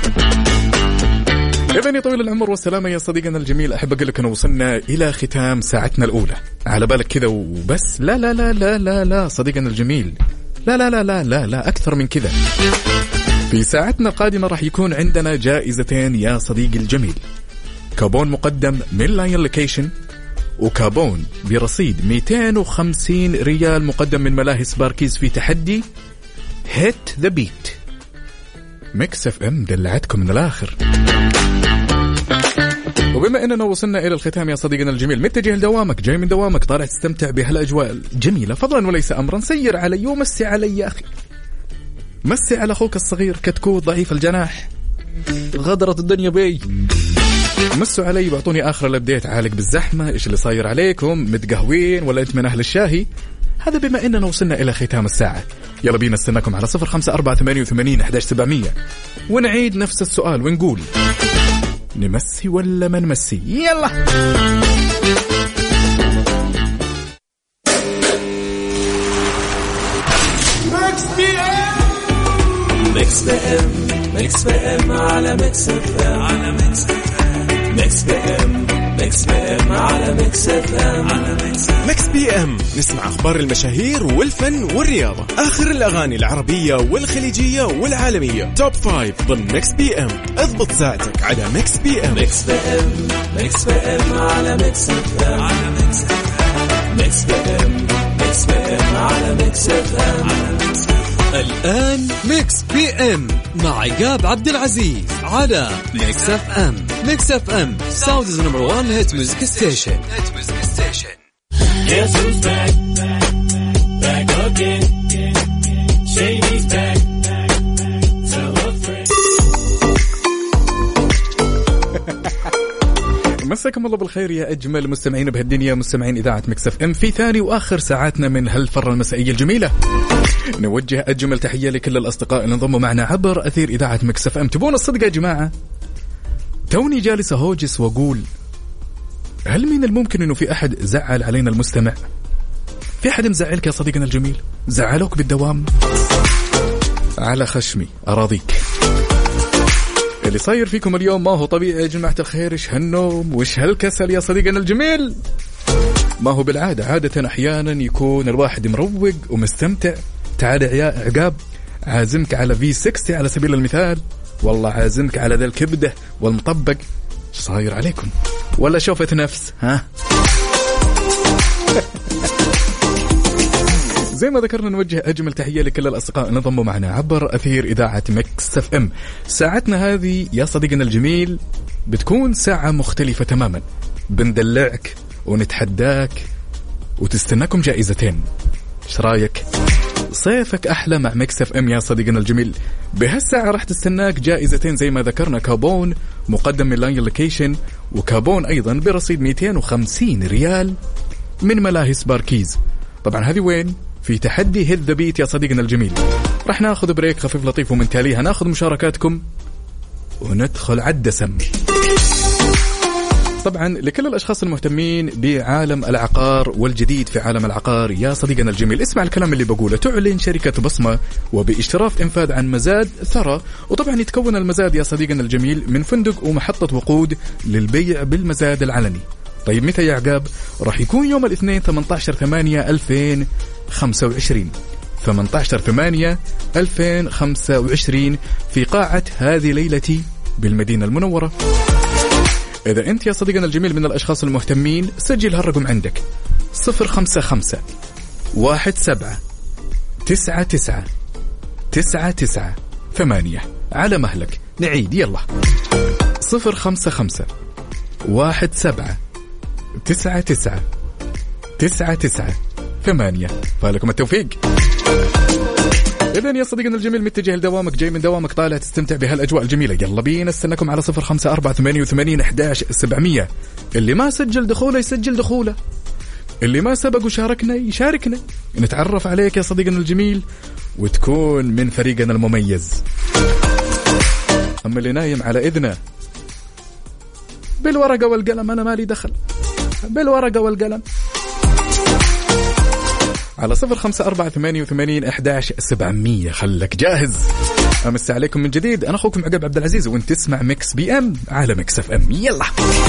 ابني طويل العمر والسلامة يا صديقنا الجميل. أحب أقول لك أنه وصلنا إلى ختام ساعتنا الأولى. على بالك كذا وبس؟ لا لا لا لا لا لا صديقنا الجميل لا لا لا لا لا لا أكثر من كذا. في ساعتنا القادمة راح يكون عندنا جائزتين يا صديقي الجميل. كابون مقدم من لاين لوكيشن وكابون برصيد مئتين وخمسين ريال مقدم من ملاهي سباركيز في تحدي هيت ذا بيت. ميكس اف ام دلعتكم من الآخر. وبما أننا وصلنا إلى الختام يا صديقنا الجميل متجه لدوامك جاي من دوامك طالع تستمتع بهالأجواء الجميلة فضلا وليس أمرا سير علي ومسي علي يا أخي. مسي على أخوك الصغير كتكوت ضعيف الجناح غدرت الدنيا بي. مسوا علي بعطوني آخر الابديت. عالق بالزحمة إيش اللي صاير عليكم؟ متقهوين ولا أنت من أهل الشاهي؟ هذا بما أننا وصلنا إلى ختام الساعة. يلا بينا استناكم على صفر خمسة أربعة ثمانية وثمانين أحد عشر سبعمية ونعيد نفس السؤال ونقول نمسي ولا ما نمسي. يلا ميكس بي ام ميكس بي ام على ميكس اف ام على ميكس اف ام ميكس بي ام ميكس بي ام على ميكس اف ام على ميكس ميكس بي ام نسمع اخبار المشاهير والفن والرياضه اخر الاغاني العربيه والخليجيه والعالميه توب فايف ضمن ميكس بي ام. اضبط ساعتك على ميكس بي ام. ميكس بي ام ميكس بي ام على ميكس اف ام على ميكس اف ام ميكس بي ام ميكس بي ام على ميكس اف ام على ميكس. الآن ميكس بي ام مع عقاب عبد العزيز على ميكس اف ام. ميكس اف ام ساوندز نمبر وان هيت ميوزك ستيشن. هيت ميوزك ستيشن. Guess who's back? Back again. Shady's back. Tell a friend. مساكم الله بالخير يا أجمل مستمعين بهالدنيا، مستمعين إذاعة ميكس اف ام في ثاني وآخر ساعاتنا من هالفرة المسائية الجميلة. نوجه أجمل تحية لكل الأصدقاء اللي انضموا معنا عبر أثير إذاعة ميكس اف ام. تبون الصدق يا جماعة؟ توني جالس أهوجس وأقول هل من الممكن إنه في أحد زعل علينا المستمع؟ في أحد مزعلك يا صديقنا الجميل؟ زعلوك بالدوام؟ على خشمي أراضيك. اللي صاير فيكم اليوم ما هو طبيعي يا جماعة الخير. إيش هالنوم وإيش هالكسل يا صديقنا الجميل؟ ما هو بالعادة، عادة أحيانا يكون الواحد مروق ومستمتع. تعال يا عقاب عازمك على في ستين على سبيل المثال، والله عازمك على ذا الكبدة والمطبق. إيش صاير عليكم؟ ولا شوفت نفس ها؟ زي ما ذكرنا نوجه أجمل تحية لكل الأصدقاء اللي انضموا معنا عبر أثير إذاعة ميكس اف ام. ساعتنا هذه يا صديقنا الجميل بتكون ساعة مختلفة تماما، بندلعك ونتحداك وتستناكم جائزتين. ايش رايك؟ صيفك أحلى مع ميكس اف ام يا صديقنا الجميل. بهالساعة راح تستناك جائزتين زي ما ذكرنا، كابون مقدم من لاين لوكيشن، وكابون أيضا برصيد مئتين وخمسين ريال من ملاهي باركيز. طبعا هذه وين؟ في تحدي هيد ذا بيت يا صديقنا الجميل. راح ناخذ بريك خفيف لطيف ومن تاليها ناخذ مشاركاتكم وندخل عالدسم. طبعا لكل الأشخاص المهتمين بعالم العقار والجديد في عالم العقار يا صديقنا الجميل، اسمع الكلام اللي بقوله. تعلن شركة بصمة وباشتراف إنفاذ عن مزاد ثرى، وطبعا يتكون المزاد يا صديقنا الجميل من فندق ومحطة وقود للبيع بالمزاد العلني. طيب متى يا عقاب؟ راح يكون يوم الاثنين ثمانية عشر ثمانية ألفين وخمسة وعشرين ثمانية عشر ثمانية ألفين وخمسة وعشرين في قاعة هذه ليلتي بالمدينة المنورة. إذا أنت يا صديقنا الجميل من الأشخاص المهتمين سجل هالرقم عندك صفر خمسة خمسة واحد سبعة تسعة تسعة تسعة تسعة ثمانية. على مهلك. نعيد يلا صفر خمسة خمسة واحد سبعة تسعة تسعة تسعة تسعة ثمانية. فالكم التوفيق. إذن يا صديقنا الجميل متجه لدوامك، جاي من دوامك طالع تستمتع بهالأجواء الجميلة، يلا بينا استناكم على صفر خمسة أربعة ثمانية ثمانية واحد واحد سبعمية. اللي ما سجل دخوله يسجل دخوله، اللي ما سبق وشاركنا يشاركنا، نتعرف عليك يا صديقنا الجميل وتكون من فريقنا المميز. أما اللي نايم على إذنه بالورقة والقلم أنا مالي دخل، بالورقة والقلم على صفر خمسة أربعة ثمانية ثمانية واحد واحد سبعمية. خلك جاهز. أمس عليكم من جديد، أنا أخوكم عقاب عبد العزيز وانت تسمع ميكس بي أم على ميكس اف ام. يلا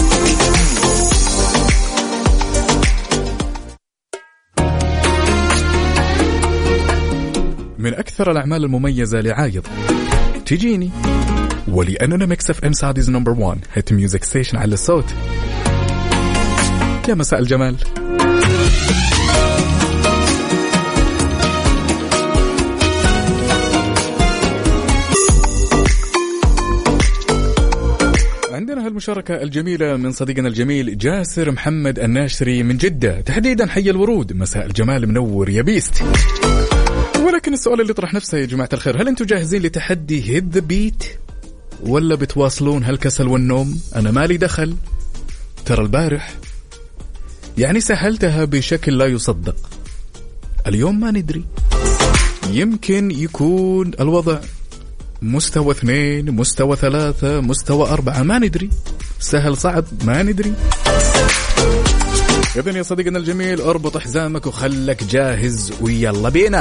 من أكثر الأعمال المميزة لعايض تجيني، ولأننا ميكس اف ام سعوديز نمبر وان هيت ميوزك ستيشن على الصوت. يا مساء الجمال. عندنا هالمشاركة الجميلة من صديقنا الجميل جاسر محمد الناشري من جدة، تحديدا حي الورود. مساء الجمال منور يا بيست. ولكن السؤال اللي طرح نفسه يا جماعة الخير، هل انتم جاهزين لتحدي هيد ذا بيت ولا بتواصلون هالكسل والنوم؟ أنا مالي دخل، ترى البارح يعني سهلتها بشكل لا يصدق. اليوم ما ندري، يمكن يكون الوضع مستوى اثنين، مستوى ثلاثة، مستوى أربعة، ما ندري. سهل صعب ما ندري. إذن يا صديقنا الجميل اربط حزامك وخلك جاهز ويلا بينا.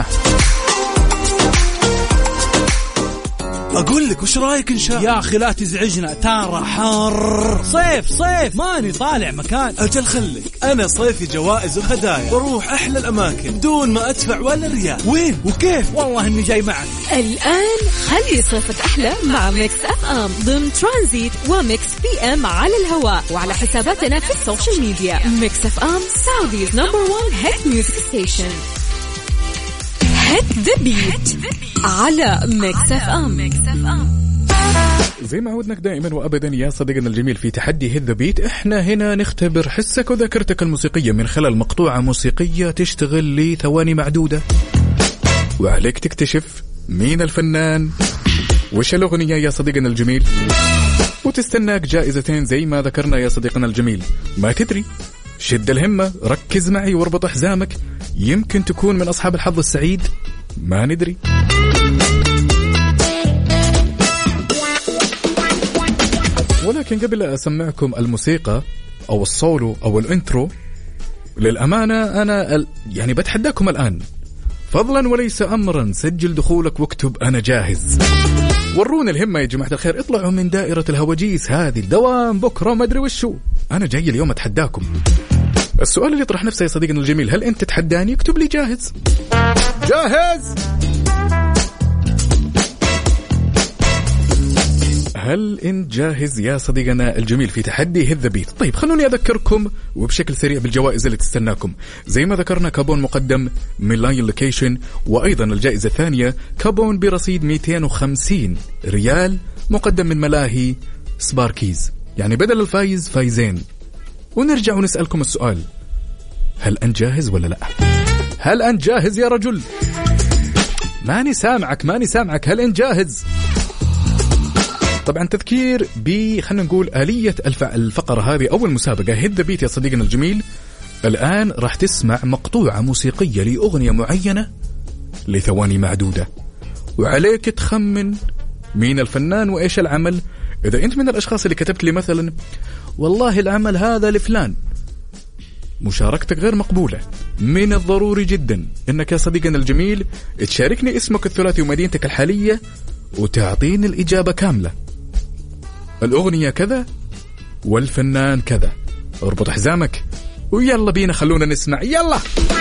أقول لك وش رأيك إن شاء يا أخي لا تزعجنا، ترى حر. صيف صيف ماني طالع مكان. أجل خليك، أنا صيفي جوائز وهدايا، بروح أحلى الأماكن دون ما أدفع ولا ريال. وين وكيف؟ والله إني جاي معك. الآن خلي صيفك أحلى مع ميكس أف أم ضمن ترانزيت وميكس بي أم على الهواء وعلى حساباتنا في السوشيال ميديا. ميكس أف أم سعوديز نمبر وان هيت ميوزك ستيشن. هيت ذا بيت على ميكس أف أم. زي ما عودناك دائما وأبدا يا صديقنا الجميل في تحدي هيد ذا بيت، احنا هنا نختبر حسك وذاكرتك الموسيقية من خلال مقطوعة موسيقية تشتغل لثواني معدودة، وعليك تكتشف مين الفنان وش الأغنية يا صديقنا الجميل، وتستناك جائزتين زي ما ذكرنا يا صديقنا الجميل. ما تدري، شد الهمة، ركز معي واربط حزامك، يمكن تكون من أصحاب الحظ السعيد، ما ندري. ولكن قبل أسمعكم الموسيقى أو السولو أو الانترو، للأمانة أنا ال... يعني بتحداكم الآن فضلا وليس أمرا، سجل دخولك واكتب أنا جاهز. ورونا الهمة يا جماعة الخير، اطلعوا من دائرة الهواجيس هذه، الدوام بكرة ما أدري وشو. أنا جاي اليوم أتحداكم. السؤال اللي يطرح نفسه يا صديقنا الجميل، هل أنت تتحداني؟ اكتب لي جاهز. جاهز. هل انت جاهز يا صديقنا الجميل في تحدي هذ بيت؟ طيب خلوني أذكركم وبشكل سريع بالجوائز اللي تستناكم. زي ما ذكرنا كابون مقدم من لاين لوكيشن، وأيضا الجائزة الثانية كابون برصيد مئتين وخمسين ريال مقدم من ملاهي سباركيز، يعني بدل الفايز فايزين. ونرجع ونسألكم السؤال، هل أنت جاهز ولا لا؟ هل أنت جاهز يا رجل؟ ماني سامعك ماني سامعك هل أنت جاهز؟ طبعا تذكير ب خلينا نقول آلية الفقرة هذه أو المسابقة هيد بيت يا صديقنا الجميل. الآن راح تسمع مقطوعة موسيقية لأغنية معينة لثواني معدودة، وعليك تخمن مين الفنان وإيش العمل. إذا أنت من الأشخاص اللي كتبت لي مثلا والله العمل هذا لفلان، مشاركتك غير مقبولة. من الضروري جدا أنك يا صديقنا الجميل تشاركني اسمك الثلاثي ومدينتك الحالية وتعطيني الإجابة كاملة. الأغنية كذا والفنان كذا. اربط حزامك ويلا بينا خلونا نسمع. يلا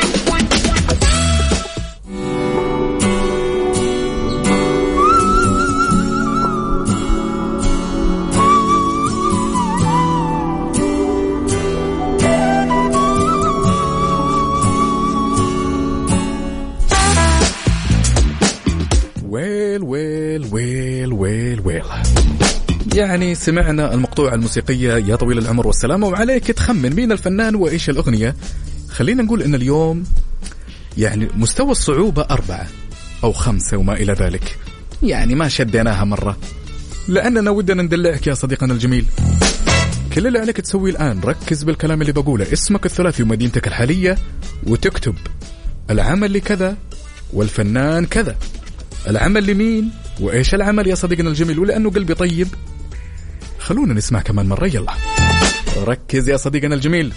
ويل ويل ويل ويل ويل. يعني سمعنا المقطوعة الموسيقية يا طويل العمر والسلامة، وعليك تخمن مين الفنان وإيش الأغنية. خلينا نقول إن اليوم يعني مستوى الصعوبة أربعة أو خمسة وما إلى ذلك، يعني ما شديناها مرة لأننا ودنا ندلعك يا صديقنا الجميل. كل اللي عليك تسوي الآن ركز بالكلام اللي بقوله، اسمك الثلاثي ومدينتك الحالية، وتكتب العمل لكذا والفنان كذا. العمل لمين وإيش العمل يا صديقنا الجميل. ولأنه قلبي طيب خلونا نسمع كمان مرة. يلا ركز يا صديقنا الجميل.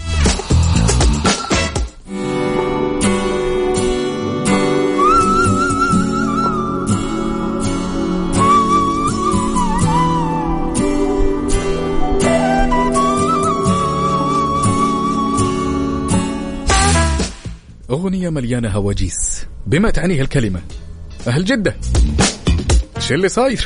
أغنية مليانة هواجيس بما تعنيه الكلمة. أهل جدة شو اللي صاير؟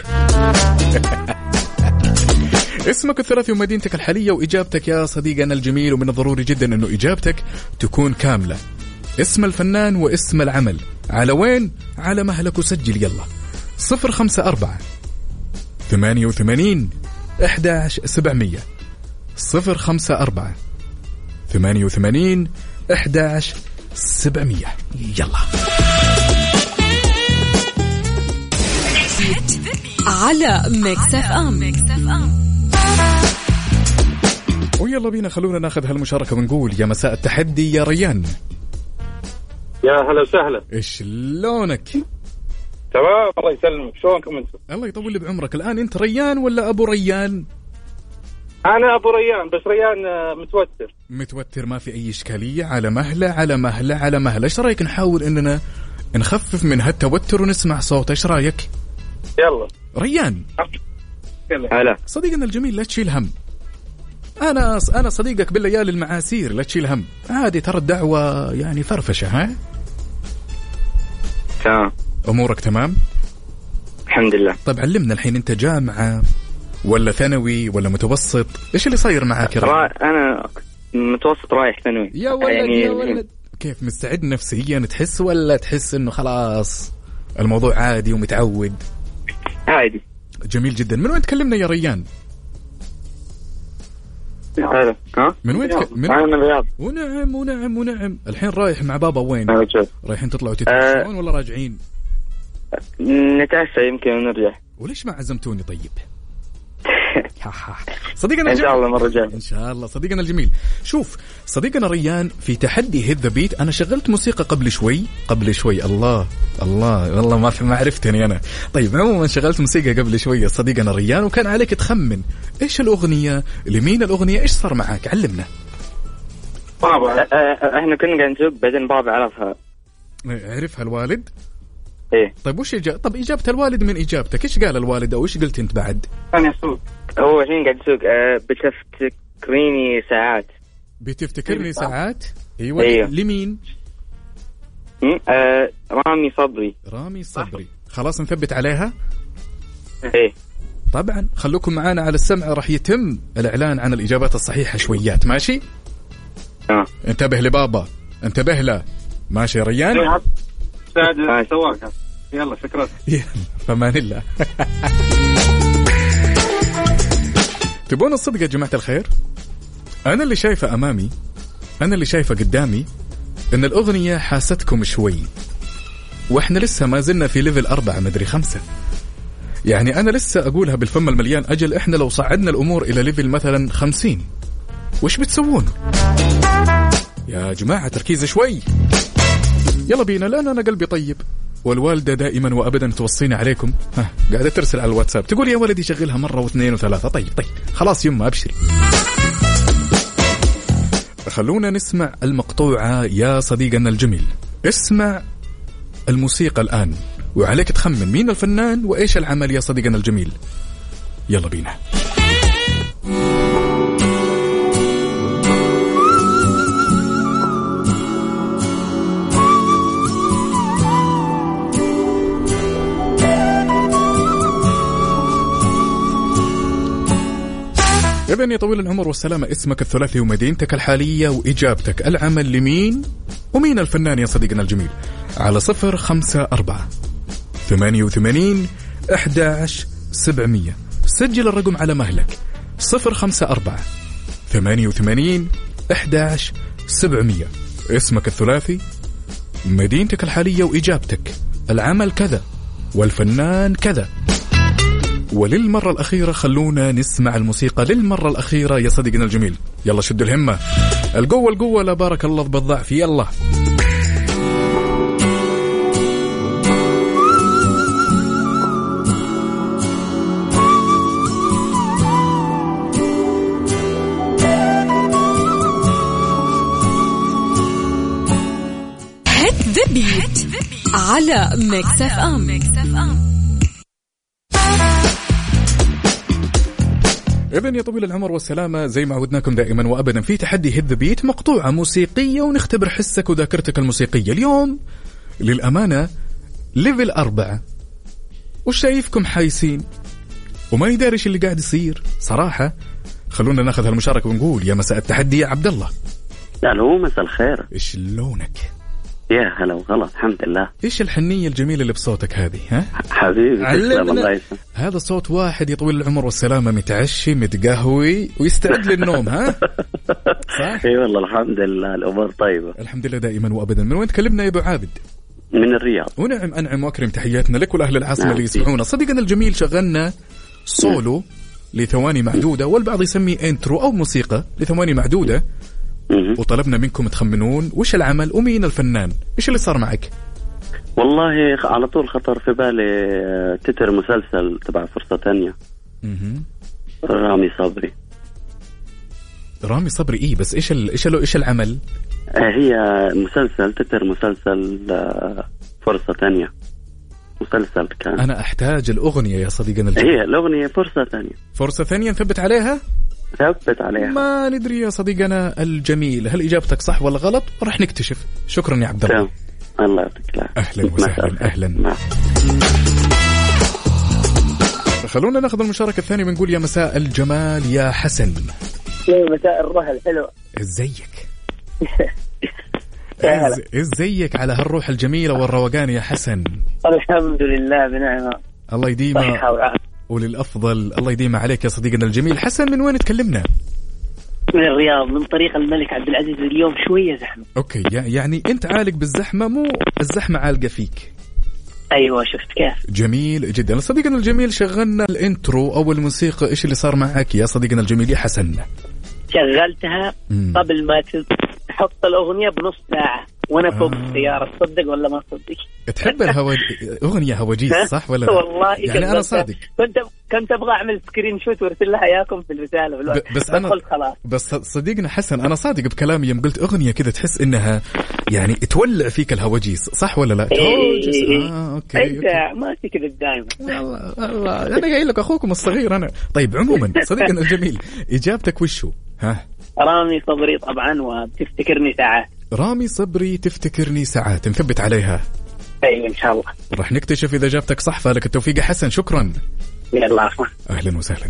اسمك الثلاثي ومدينتك الحالية وإجابتك يا صديقنا الجميل، ومن الضروري جدا أنه إجابتك تكون كاملة. اسم الفنان واسم العمل. على وين؟ على مهلك وسجل. يلا صفر خمسة أربعة ثمانية وثمانين أحد عشر سبعمية صفر خمسة أربعة ثمانية وثمانين أحد عشر سبعمية. يلا على ميكس اف ام. ويلا بينا خلونا ناخذ هالمشاركة ونقول يا مساء التحدي يا ريان. يا هلا وسهلا، ايش لونك؟ تمام الله يسلمك، شلونكم انتم؟ الله يطول لي بعمرك. الآن انت ريان ولا ابو ريان؟ انا ابو ريان، بس ريان متوتر. متوتر ما في اي اشكالية، على مهلة على مهلة على مهلة. ايش رايك نحاول اننا نخفف من هالتوتر ونسمع صوت؟ ايش رايك؟ يلا ريان. هلا صديقنا الجميل، لا تشيل هم، انا انا صديقك بالليالي المعاسير، لا تشيل هم عادي، ترى الدعوة يعني فرفشة. ها تمام، امورك تمام الحمد لله. طيب علمنا الحين، انت جامعة ولا ثانوي ولا متوسط؟ ايش اللي صاير معاك؟ را... انا متوسط رايح ثانوي. يا ولد يعني يا ولد، كيف مستعد نفسيا تحس ولا تحس انه خلاص الموضوع عادي ومتعود؟ عادي. جميل جدا. من وين تكلمنا يا ريان؟ هذا ها من وين تك... من انا الرياض. ونعم ونعم ونعم. الحين رايح مع بابا وين؟ رايحين تطلعوا تتمشون أه... ولا راجعين؟ نتعشى يمكن ونرجع. وليش ما عزمتوني طيب؟ صديقنا إن شاء الله مرة جاية إن شاء الله. صديقنا الجميل، شوف صديقنا ريان في تحدي هيت ذا بيت أنا شغلت موسيقى قبل شوي قبل شوي الله الله والله ما ما عرفتني أنا. طيب عموما شغلت موسيقى قبل شوية صديقنا ريان، وكان عليك تخمن إيش الأغنية لمين الأغنية، إيش صار معاك؟ علمنا. بابا إحنا كنا قاعد نسوق بعدين بابا عرفها. عرفها الوالد؟ إيه. طيب وش إجابة؟ طب إجابة الوالد من إجابتك إيش قال الوالد أو إيش قلت أنت بعد؟ أنا أسوق. هو الحين قاعد يسوق. أه بتفتكريني ساعات. بتفتكرني ساعات؟ أيوة. أيوة. لمين؟ أه رامي صبري. رامي صبري. خلاص نثبت عليها؟ إيه. طبعا خلوكم معانا على السمع، راح يتم الإعلان عن الإجابات الصحيحة شويات. ماشي؟ آه. انتبه لبابا، انتبه له. ماشي يا ريان؟ سعد سواك. يلا شكرا. فمان الله. تبون الصدق يا جماعة الخير؟ أنا اللي شايفة أمامي، أنا اللي شايفة قدامي إن الأغنية حاستكم شوي، وإحنا لسه ما زلنا في ليفل أربعة مدري خمسة. يعني أنا لسه أقولها بالفم المليان، أجل إحنا لو صعدنا الأمور إلى ليفل مثلا خمسين وش بتسوون؟ يا جماعة تركيز شوي. يلا بينا، لأن أنا قلبي طيب، والوالدة دائما وأبدا توصينا عليكم. ها قاعدة ترسل على الواتساب تقول يا ولدي شغلها مرة واثنين وثلاثة. طيب طيب خلاص يما أبشري. خلونا نسمع المقطوعة يا صديقنا الجميل. اسمع الموسيقى الآن وعليك تخمن مين الفنان وإيش العمل يا صديقنا الجميل. يلا بينا. إذن يا طويل العمر والسلامة، اسمك الثلاثي ومدينتك الحالية وإجابتك العمل لمين ومين الفنان يا صديقنا الجميل على صفر خمسة أربعة ثمانية وثمانين أحد عشر سبعمية. سجل الرقم على مهلك صفر خمسة أربعة ثمانية وثمانين أحد عشر سبعمية. اسمك الثلاثي، مدينتك الحالية وإجابتك العمل كذا والفنان كذا. وللمرة الأخيرة خلونا نسمع الموسيقى للمرة الأخيرة يا صديقنا الجميل. يلا شد الهمة، القوة القوة لا بارك الله بالضعف. يلا هات ذا بيت على ميكس اف ام. إذن يا طويل العمر والسلامة، زي ما عودناكم دائما وأبدا في تحدي هيت ذا بيت، مقطوعة موسيقية ونختبر حسك وذاكرتك الموسيقية. اليوم للأمانة ليفل أربعة، وشايفكم حايسين وما يداري ايش اللي قاعد يصير صراحة. خلونا ناخذ هالمشاركة ونقول يا مساء التحدي يا عبد الله. الو مساء الخير. ايش لونك؟ يا هلا وغلا، الحمد لله. ايش الحنية الجميلة اللي بصوتك هذه؟ ها حبيبي علمنا. هذا صوت واحد يا طويل العمر والسلامة متعشي متقهوي ويستعد للنوم. ها صح؟ اي والله الحمد لله الامور طيبة الحمد لله دائما وابدا. من وين تكلمنا يا ابو عابد؟ من الرياض. ونعم انعم واكرم تحياتنا لك ولاهل العاصمة اللي يسمعونا. صديقنا الجميل شغلنا سولو لثواني معدودة، والبعض يسميه انترو او موسيقى لثواني معدودة، وطلبنا منكم تخمنون وش العمل ومين الفنان. ايش اللي صار معك؟ والله على طول خطر في بالي تتر مسلسل تبع فرصة تانية. رامي صبري. رامي صبري ايه بس ايش ال... ايش ال... ايش العمل؟ هي مسلسل تتر مسلسل فرصة تانية. مسلسل كان. انا احتاج الاغنية يا صديقنا الجميل. هي الاغنية فرصة تانية. فرصة ثانية نثبت عليها؟ ثبت عليها. ما ندري يا صديقنا الجميل هل إجابتك صح ولا غلط، راح نكتشف. شكرا يا عبد الله. الله يعطيك العافية. أهلا وسهلا. أهلا. خلونا ناخذ المشاركة الثانية ونقول يا مساء الجمال يا حسن. يا مساء الروح الحلوة. ازيك؟ ازيك على هالروح الجميلة والروقان يا حسن؟ الحمد لله بنعمة. الله يديمها وللأفضل. الله يديمها عليك يا صديقنا الجميل. حسن من وين تكلمنا؟ من الرياض، من طريق الملك عبد العزيز. اليوم شوية زحمة. أوكي يعني أنت عالق بالزحمة، مو الزحمة عالقة فيك. أيوة شفت كيف. جميل جدا. صديقنا الجميل شغلنا الانترو أو الموسيقى، إيش اللي صار معك يا صديقنا الجميل يا حسن؟ شغلتها مم. قبل ما تحط الأغنية بنص ساعة وأنا فوق آه. السيارة. تصدق ولا ما تصدق؟ تحب الهواج... أغنية هواجيس صح ولا؟ والله يعني أنا صادق. كنت كنت أبغى أعمل سكرين شوت وارسل لها إياكم في الرسالة ب... بس أنا قلت خلاص. بس صديقنا حسن أنا صادق بكلامي يوم قلت أغنية كذا تحس إنها يعني تولع فيك الهواجيس صح ولا لا؟ إيه آه أوكي. أنت ما تكذب دائما. الله الله أنا قايل لك أخوكم الصغير أنا. طيب عموما صديقنا الجميل إجابتك وشو؟ ها؟ رامي صبري طبعا وتفتكرني ساعات. رامي صبري تفتكرني ساعات، نثبت عليها. أيوة إن شاء الله. راح نكتشف إذا جابتك صح. فلك التوفيق حسن. شكرا. يلا عفوا. أهلا وسهلا.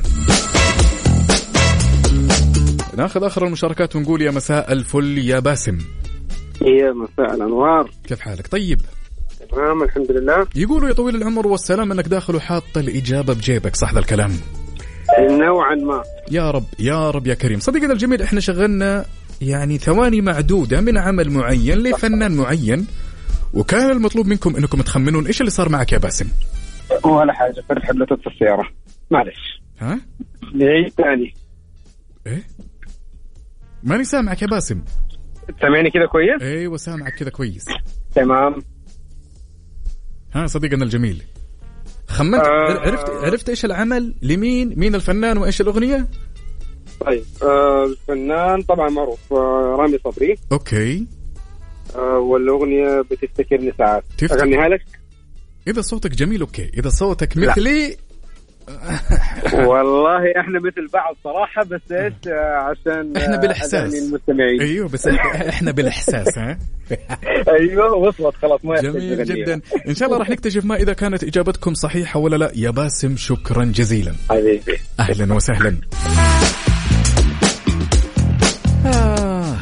ناخذ آخر المشاركات ونقول يا مساء الفل يا باسم. يا مساء الأنوار. كيف حالك؟ طيب تمام الحمد لله. يقولوا يا طويل العمر والسلام أنك داخل وحاط الإجابة بجيبك، صح ذا الكلام؟ نوعا ما. يا رب يا رب يا كريم. صديقنا الجميل احنا شغلنا يعني ثواني معدودة من عمل معين لفنان معين، وكان المطلوب منكم انكم تخمنون ايش اللي صار معك يا باسم. ولا حاجة، فتح بلوتوث السيارة معلش. ها؟ ليه تاني؟ ايه؟ ماني سامعك يا باسم. سامعني كذا كويس؟ ايوه سامعك كذا كويس. تمام. ها صديقنا الجميل خمنت آه عرفت عرفت ايش العمل لمين مين الفنان وايش الاغنيه؟ طيب آه الفنان طبعا معروف آه رامي صبري. اوكي. آه والاغنيه بتفتكرني ساعات. تفتكر. اغنيها لك اذا صوتك جميل. اوكي اذا صوتك مثلي والله احنا مثل بعض صراحه، بس ايش عشان احنا بالاحساس المستمعين. ايوه بس احنا بالاحساس. ها ايوه وصلت خلاص. ما جميل جدا. ان شاء الله راح نكتشف ما اذا كانت اجابتكم صحيحه ولا لا. يا باسم شكرا جزيلا حبيبي. اهلا وسهلا. آه.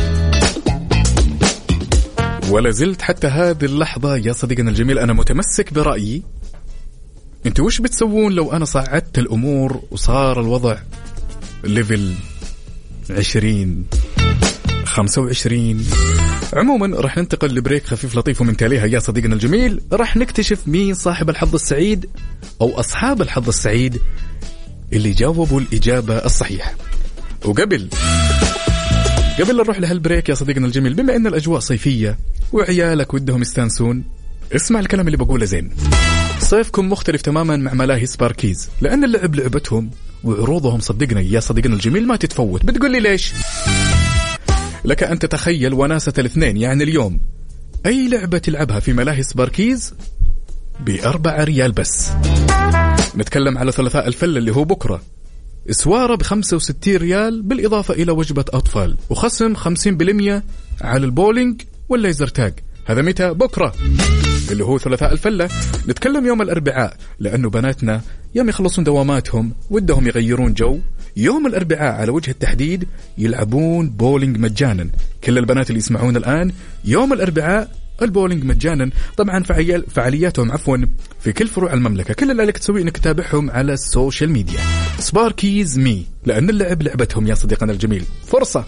ولا زلت حتى هذه اللحظه يا صديقنا الجميل انا متمسك برايي. انتوا وش بتسوون لو انا صعدت الامور وصار الوضع ليفل عشرين خمسة وعشرين؟ عموما راح ننتقل لبريك خفيف لطيف، ومن تاليها يا صديقنا الجميل راح نكتشف مين صاحب الحظ السعيد او اصحاب الحظ السعيد اللي جاوبوا الاجابة الصحيحة. وقبل قبل نروح لهالبريك يا صديقنا الجميل، بما ان الاجواء صيفية وعيالك ودهم يستانسون، اسمع الكلام اللي بقوله زين. صيفكم مختلف تماما مع ملاهي سباركيز، لأن اللعب لعبتهم وعروضهم صدقنا يا صديقنا الجميل ما تتفوت. بتقول لي ليش؟ لك أن تتخيل وناسة الاثنين، يعني اليوم أي لعبة تلعبها في ملاهي سباركيز بأربعة ريال بس. نتكلم على ثلاثاء الفل اللي هو بكرة، سوارة بخمسة وستين ريال بالإضافة إلى وجبة أطفال، وخصم خمسين بالمية على البولينج والليزر تاج. هذا متى؟ بكرة اللي هو ثلاثاء الفلة. نتكلم يوم الأربعاء لأنه بناتنا يوم يخلصون دواماتهم ودهم يغيرون جو، يوم الأربعاء على وجه التحديد يلعبون بولينج مجانا. كل البنات اللي يسمعون الآن يوم الأربعاء البولينج مجانا. طبعا فعيل فعالياتهم عفوا في كل فروع المملكة. كل اللي عليك تسوي انك تتابعهم على السوشيال ميديا سباركيز مي، لأن اللعب لعبتهم يا صديقنا الجميل. فرصة.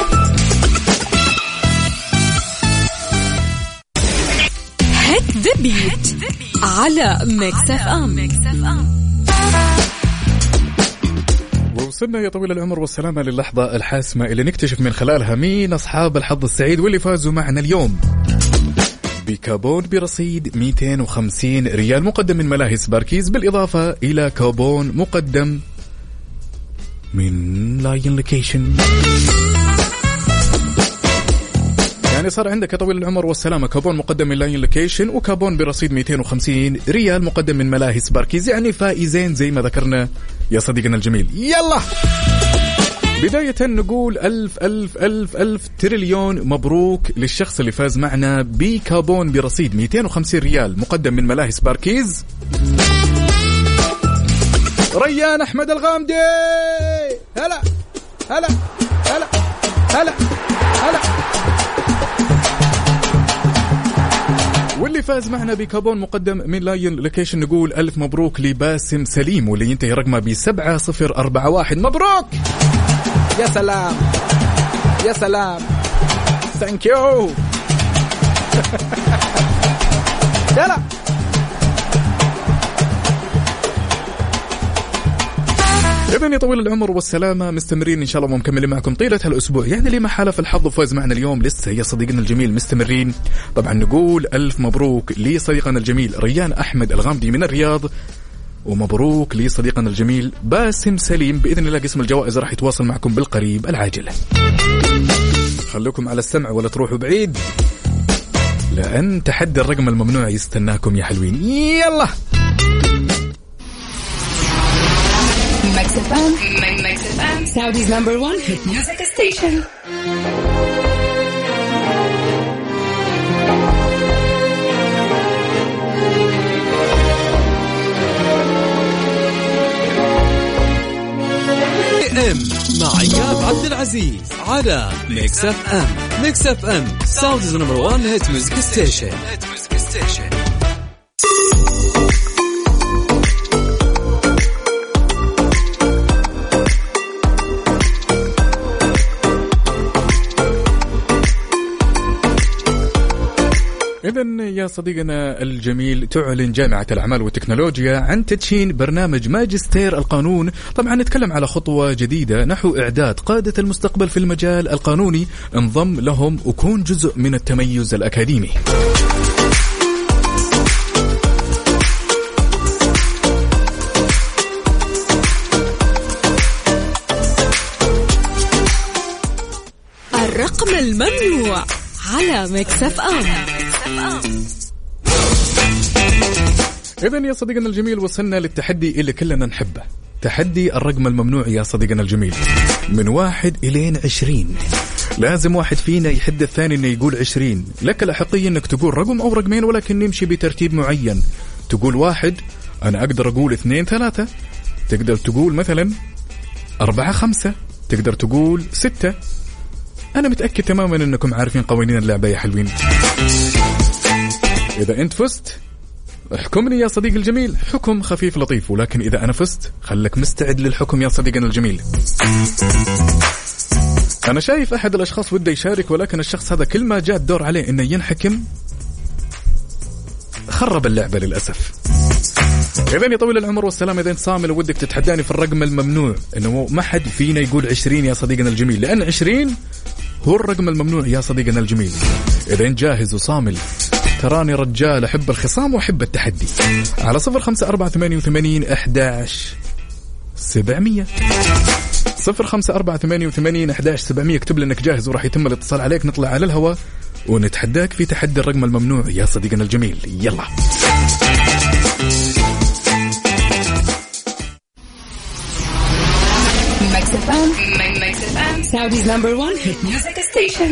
هات بيت على ميكس اف ام. ووصلنا يا طويل العمر والسلامة للحظة الحاسمة اللي نكتشف من خلالها مين أصحاب الحظ السعيد واللي فازوا معنا اليوم بكابون برصيد مئتين وخمسين ريال مقدم من ملاهي سباركيز، بالإضافة إلى كابون مقدم من لاين لوكيشن. يعني صار عندك يا طويل العمر والسلامة كابون مقدم من لاين لوكيشن وكابون برصيد مئتين وخمسين ريال مقدم من ملاهي سباركيز، يعني فائزين زي ما ذكرنا يا صديقنا الجميل. يلا بداية نقول ألف ألف ألف ألف تريليون مبروك للشخص اللي فاز معنا بكابون برصيد مئتين وخمسين ريال مقدم من ملاهي سباركيز، ريان أحمد الغامدي. هلا هلا هلا هلا هلا. واللي فاز معنا بكابون مقدم من لاين لوكيشن نقول ألف مبروك لباسم سليم واللي ينتهي رقمه بسبعة صفر أربعة واحد. مبروك. يا سلام يا سلام. ثانك يو. يلا إذن يا طويل العمر والسلامة مستمرين إن شاء الله ومكملين معكم طيلة هالأسبوع. يعني لي محالة في الحظ وفاز معنا اليوم لسه يا صديقنا الجميل مستمرين. طبعا نقول ألف مبروك لصديقنا الجميل ريان أحمد الغامدي من الرياض، ومبروك لصديقنا الجميل باسم سليم. بإذن الله قسم الجوائز راح يتواصل معكم بالقريب العاجل. خلوكم على السمع ولا تروحوا بعيد، لأن تحدي الرقم الممنوع يستناكم يا حلوين. يلا Mix إف إم Mix إف إم Saudi's number one hit music station. ام مع عقاب عبد العزيز على ميكس اف ام. ميكس اف ام Saudi's number one hit music station. إذن يا صديقنا الجميل تعلن جامعة الأعمال والتكنولوجيا عن تدشين برنامج ماجستير القانون. طبعا نتكلم على خطوة جديدة نحو إعداد قادة المستقبل في المجال القانوني، انضم لهم وكون جزء من التميز الأكاديمي. الرقم الممنوع على ميكس إف إم. إذن يا صديقنا الجميل وصلنا للتحدي اللي كلنا نحبه، تحدي الرقم الممنوع يا صديقنا الجميل. من واحد إلين عشرين لازم واحد فينا يحد الثاني إنه يقول عشرين. لك الأحقية إنك تقول رقم أو رقمين، ولكن نمشي بترتيب معين. تقول واحد، أنا أقدر أقول اثنين ثلاثة، تقدر تقول مثلا أربعة خمسة، تقدر تقول ستة. أنا متأكد تماما أنكم عارفين قوانين اللعبة يا حلوين. إذا أنت فزت احكمني يا صديق الجميل حكم خفيف لطيف، ولكن إذا أنا فزت خلك مستعد للحكم يا صديقنا الجميل. أنا شايف أحد الأشخاص وده يشارك، ولكن الشخص هذا كل ما جاء الدور عليه إنه ينحكم خرب اللعبة للأسف. إذن يا طويل العمر والسلام، إذا صامل ودك تتحداني في الرقم الممنوع إنه ما حد فينا يقول عشرين يا صديقنا الجميل، لأن عشرين هو الرقم الممنوع يا صديقنا الجميل. إذا جاهز وصامل، تراني رجال أحب الخصام وأحب التحدي. على صفر خمسة أربعة ثمانية وثمانين أحداش سبعمية، صفر خمسة أربعة ثمانية وثمانين أحداش سبعمية. اكتب لأنك جاهز وراح يتم الاتصال عليك، نطلع على الهواء ونتحداك في تحدي الرقم الممنوع يا صديقنا الجميل. يلا Mix إف إم Mix إف إم Saudi's number one hit music station.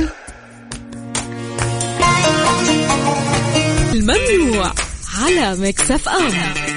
الممنوع على ميكس إف إم.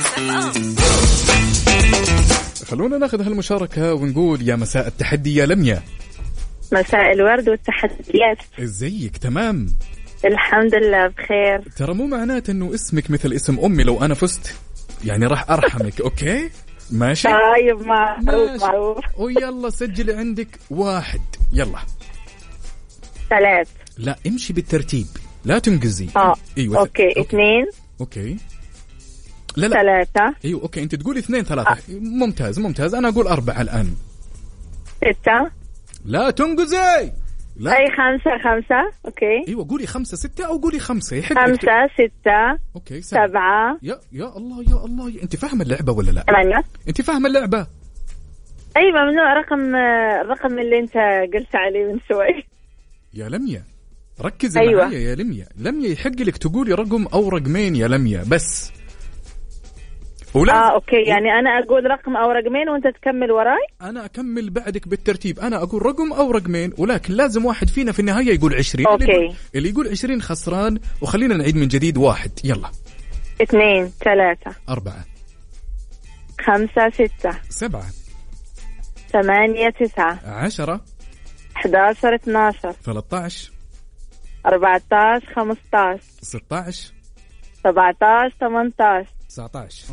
خلونا ناخذ هالمشاركة ونقول يا مساء التحدي يا لميا. مساء الورد والتحديات. ازيك؟ تمام الحمد لله بخير. ترى مو معناته انه اسمك مثل اسم امي لو انا فزت يعني راح ارحمك. اوكي ماشي طيب معروف معروف. ويلا سجلي عندك واحد. يلا ثلاث. لا امشي بالترتيب لا تنقزي. اه ايوه اوكي, أوكي. اثنين. اوكي لا لا ثلاثة. ايوه اوكي انت تقولي اثنين ثلاثة. آه. ممتاز ممتاز. انا اقول أربعة الآن. ستة. لا تنقزي. لا. أي خمسة خمسة. أوكي ايوه قولي خمسة ستة أو قولي خمسة يحب. خمسة ستة. اوكي سبعة. سبعة. يا يا الله يا الله يا. انت فاهمة اللعبة ولا لا؟ ثمانية. انت فاهمة اللعبة؟ اي ممنوع رقم الرقم اللي انت قلت عليه من شوي. يا لميا ركزي أيوة. معايا يا لميا. لميا يحق لك تقولي رقم أو رقمين يا لميا بس. ولا اه اوكي يعني انا اقول رقم او رقمين وانت تكمل وراي. انا اكمل بعدك بالترتيب. انا اقول رقم او رقمين، ولكن لازم واحد فينا في النهايه يقول عشرين. اوكي اللي يقول, اللي يقول عشرين خسران. وخلينا نعيد من جديد. واحد. يلا اثنين ثلاثة أربعة خمسة ستة سبعة ثمانية تسعة عشرة أحد عشر اثنا عشر ثلاثة عشر أربعة عشر خمسة عشر ستة عشر سبعة عشر ثمانية عشر تسعة عشر.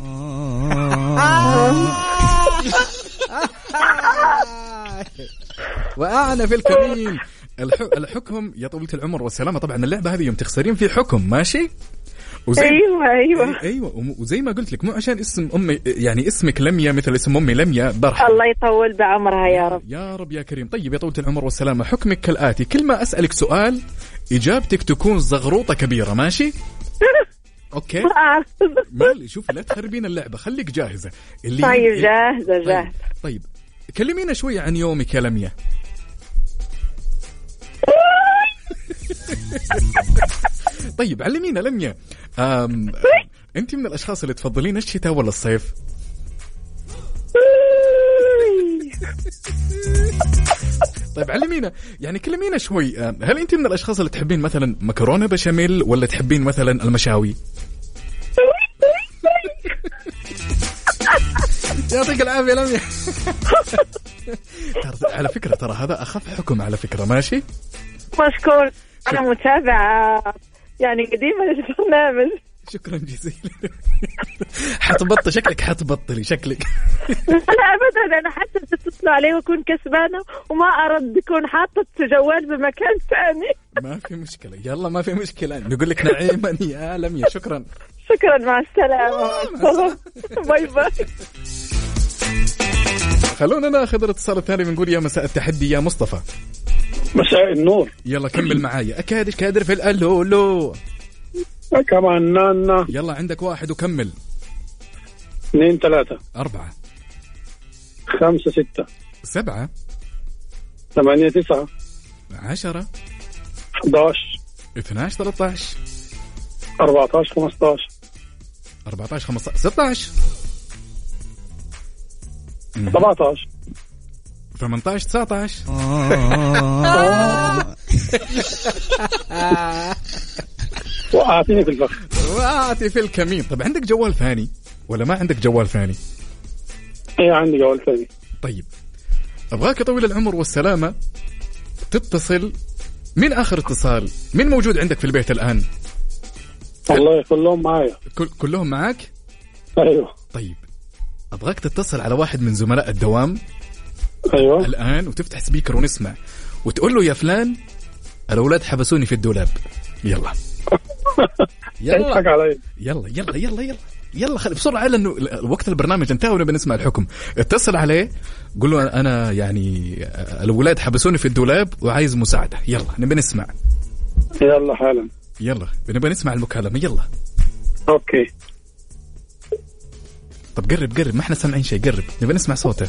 وأعلى في الكريم الحكم يا طويلة العمر والسلامة. طبعا اللعبة هذه يوم تخسرين في حكم ماشي، وزي ايوه ايوه ايوه وزي ما قلت لك مو عشان اسم امي يعني اسمك لميا مثل اسم امي لميا برحب. الله يطول بعمرها يا رب يا رب يا كريم. طيب يا طولة العمر والسلامة، حكمك كالآتي: كل ما أسألك سؤال إجابتك تكون زغروطة كبيرة، ماشي؟ اوكي مالي. شوف لا تخربين اللعبة، خليك جاهزة. اللي طيب جاهزة جاهزة. طيب كلمينا شوية عن يومك يا لميا. طيب علمينا لميا، أم... أنت من الأشخاص اللي تفضلين الشتاء ولا الصيف؟ طيب علمينا يعني كلمينا شوي، هل أنت من الأشخاص اللي تحبين مثلا مكرونة بشاميل ولا تحبين مثلا المشاوي؟ يعطيك العافية لميا. على فكرة ترى هذا أخف حكم على فكرة، ماشي؟ مشكور، أنا متابعة يعني قديمة للبرنامج. شكرا جزيلا. حتبطل شكلك، حتبطلي شكلك. لا أبدا، أنا حتى تتصلوا عليه وأكون كسبانة وما أرد يكون حاطة جوال بمكان ثاني. ما في مشكلة، يلا ما في مشكلة، نقول لك نعيما يا لميا. شكرا شكرا، مع السلامة. باي باي. خلونا ناخذ الاتصال الثاني، بنقول يا مساء التحدي يا مصطفى. مساء النور. يلا كمل معايا، أكاد كادر في الألو لو كمان نانا. يلا عندك واحد وكمل. اثنين ثلاثة أربعة خمسة ستة سبعة ثمانية تسعة عشرة أحداش اثناش ثلاثاش أربعتاش خمستاش أربعتاش خمستاش ستاش سبعتاش ثمنتاش تسعتاش. وقعتني في الفخ، وقعتي في الكمين. طب عندك جوال ثاني ولا ما عندك جوال ثاني؟ ايه عندي جوال ثاني. طيب أبغاك طويل العمر والسلامة تتصل من آخر اتصال. مين موجود عندك في البيت الآن؟ والله كلهم معايا. كل كلهم معاك؟ ايوه. طيب أبغاك تتصل على واحد من زملاء الدوام ايوه الآن وتفتح سبيكر ونسمع وتقول له يا فلان الأولاد حبسوني في الدولاب. يلا يلا يلا يلا يلا يلا يلا يلا خلي بسرعة لأنه وقت البرنامج انتهى ونبي نسمع الحكم. اتصل عليه قل له أنا يعني الأولاد حبسوني في الدولاب وعايز مساعدة. يلا نبي نسمع. يلا حالا يلا نبي نسمع المكالمة. يلا أوكي. طب قرب قرب، ما احنا سامعين شيء، قرب نبي نسمع صوته.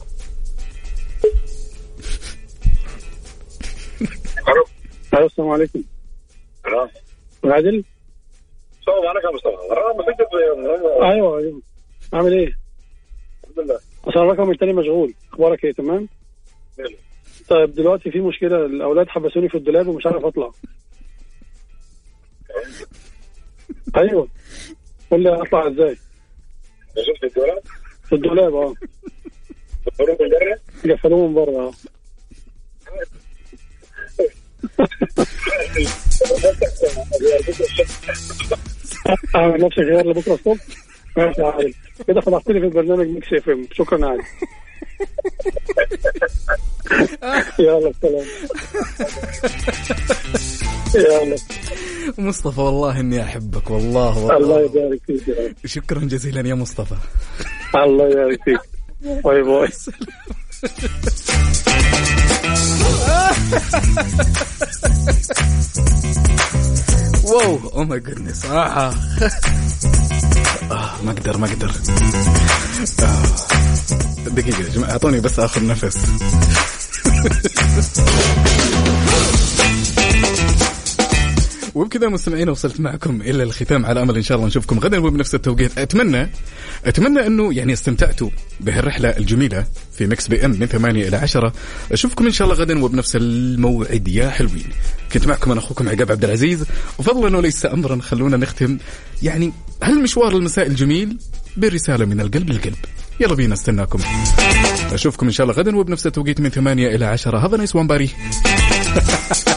الو السلام عليكم. عادل. السلام عليكم يا مصطفى. ايوه ايوه عامل ايه؟ الحمد لله. عشان الرقم التاني مشغول. اخبارك ايه؟ تمام. ماله. طيب دلوقتي في مشكله، الاولاد حبسوني في الدولاب ومش عارف اطلع. ايوه قول لي اطلع ازاي؟ شفت الدولاب؟ في الدولاب اه. قفلوه من بره؟ قفلوه من بره اه. اعمل نفسي غير لبكره الصبح. ماشي يا عادل، كده فضحتني في البرنامج ميكس اف ام. شكرا عادل. يلا السلام. يلا مصطفى والله اني احبك والله والله. الله يبارك فيك. شكرا جزيلا يا مصطفى. الله يبارك فيك. باي باي. واو او ماي جودنس. اه ما اقدر ما اقدر. دقيقة يا جماعة اعطوني بس اخذ نفس. وبكذا مستمعين وصلت معكم إلى الختام، على أمل إن شاء الله نشوفكم غدا وبنفس التوقيت. أتمنى أتمنى أنه يعني استمتعتوا بهالرحلة الجميلة في ميكس بي أم من ثمانية إلى عشرة. أشوفكم إن شاء الله غدا وبنفس الموعد يا حلوين. كنت معكم أنا أخوكم عقاب عبد العزيز، وفضلا وليس أمرا خلونا نختم يعني هالمشوار المساء الجميل برسالة من القلب للقلب. يلا بينا استناكم. أشوفكم إن شاء الله غدا وبنفس التوقيت من ثمانية إلى عشرة. هذا نايس وان باري.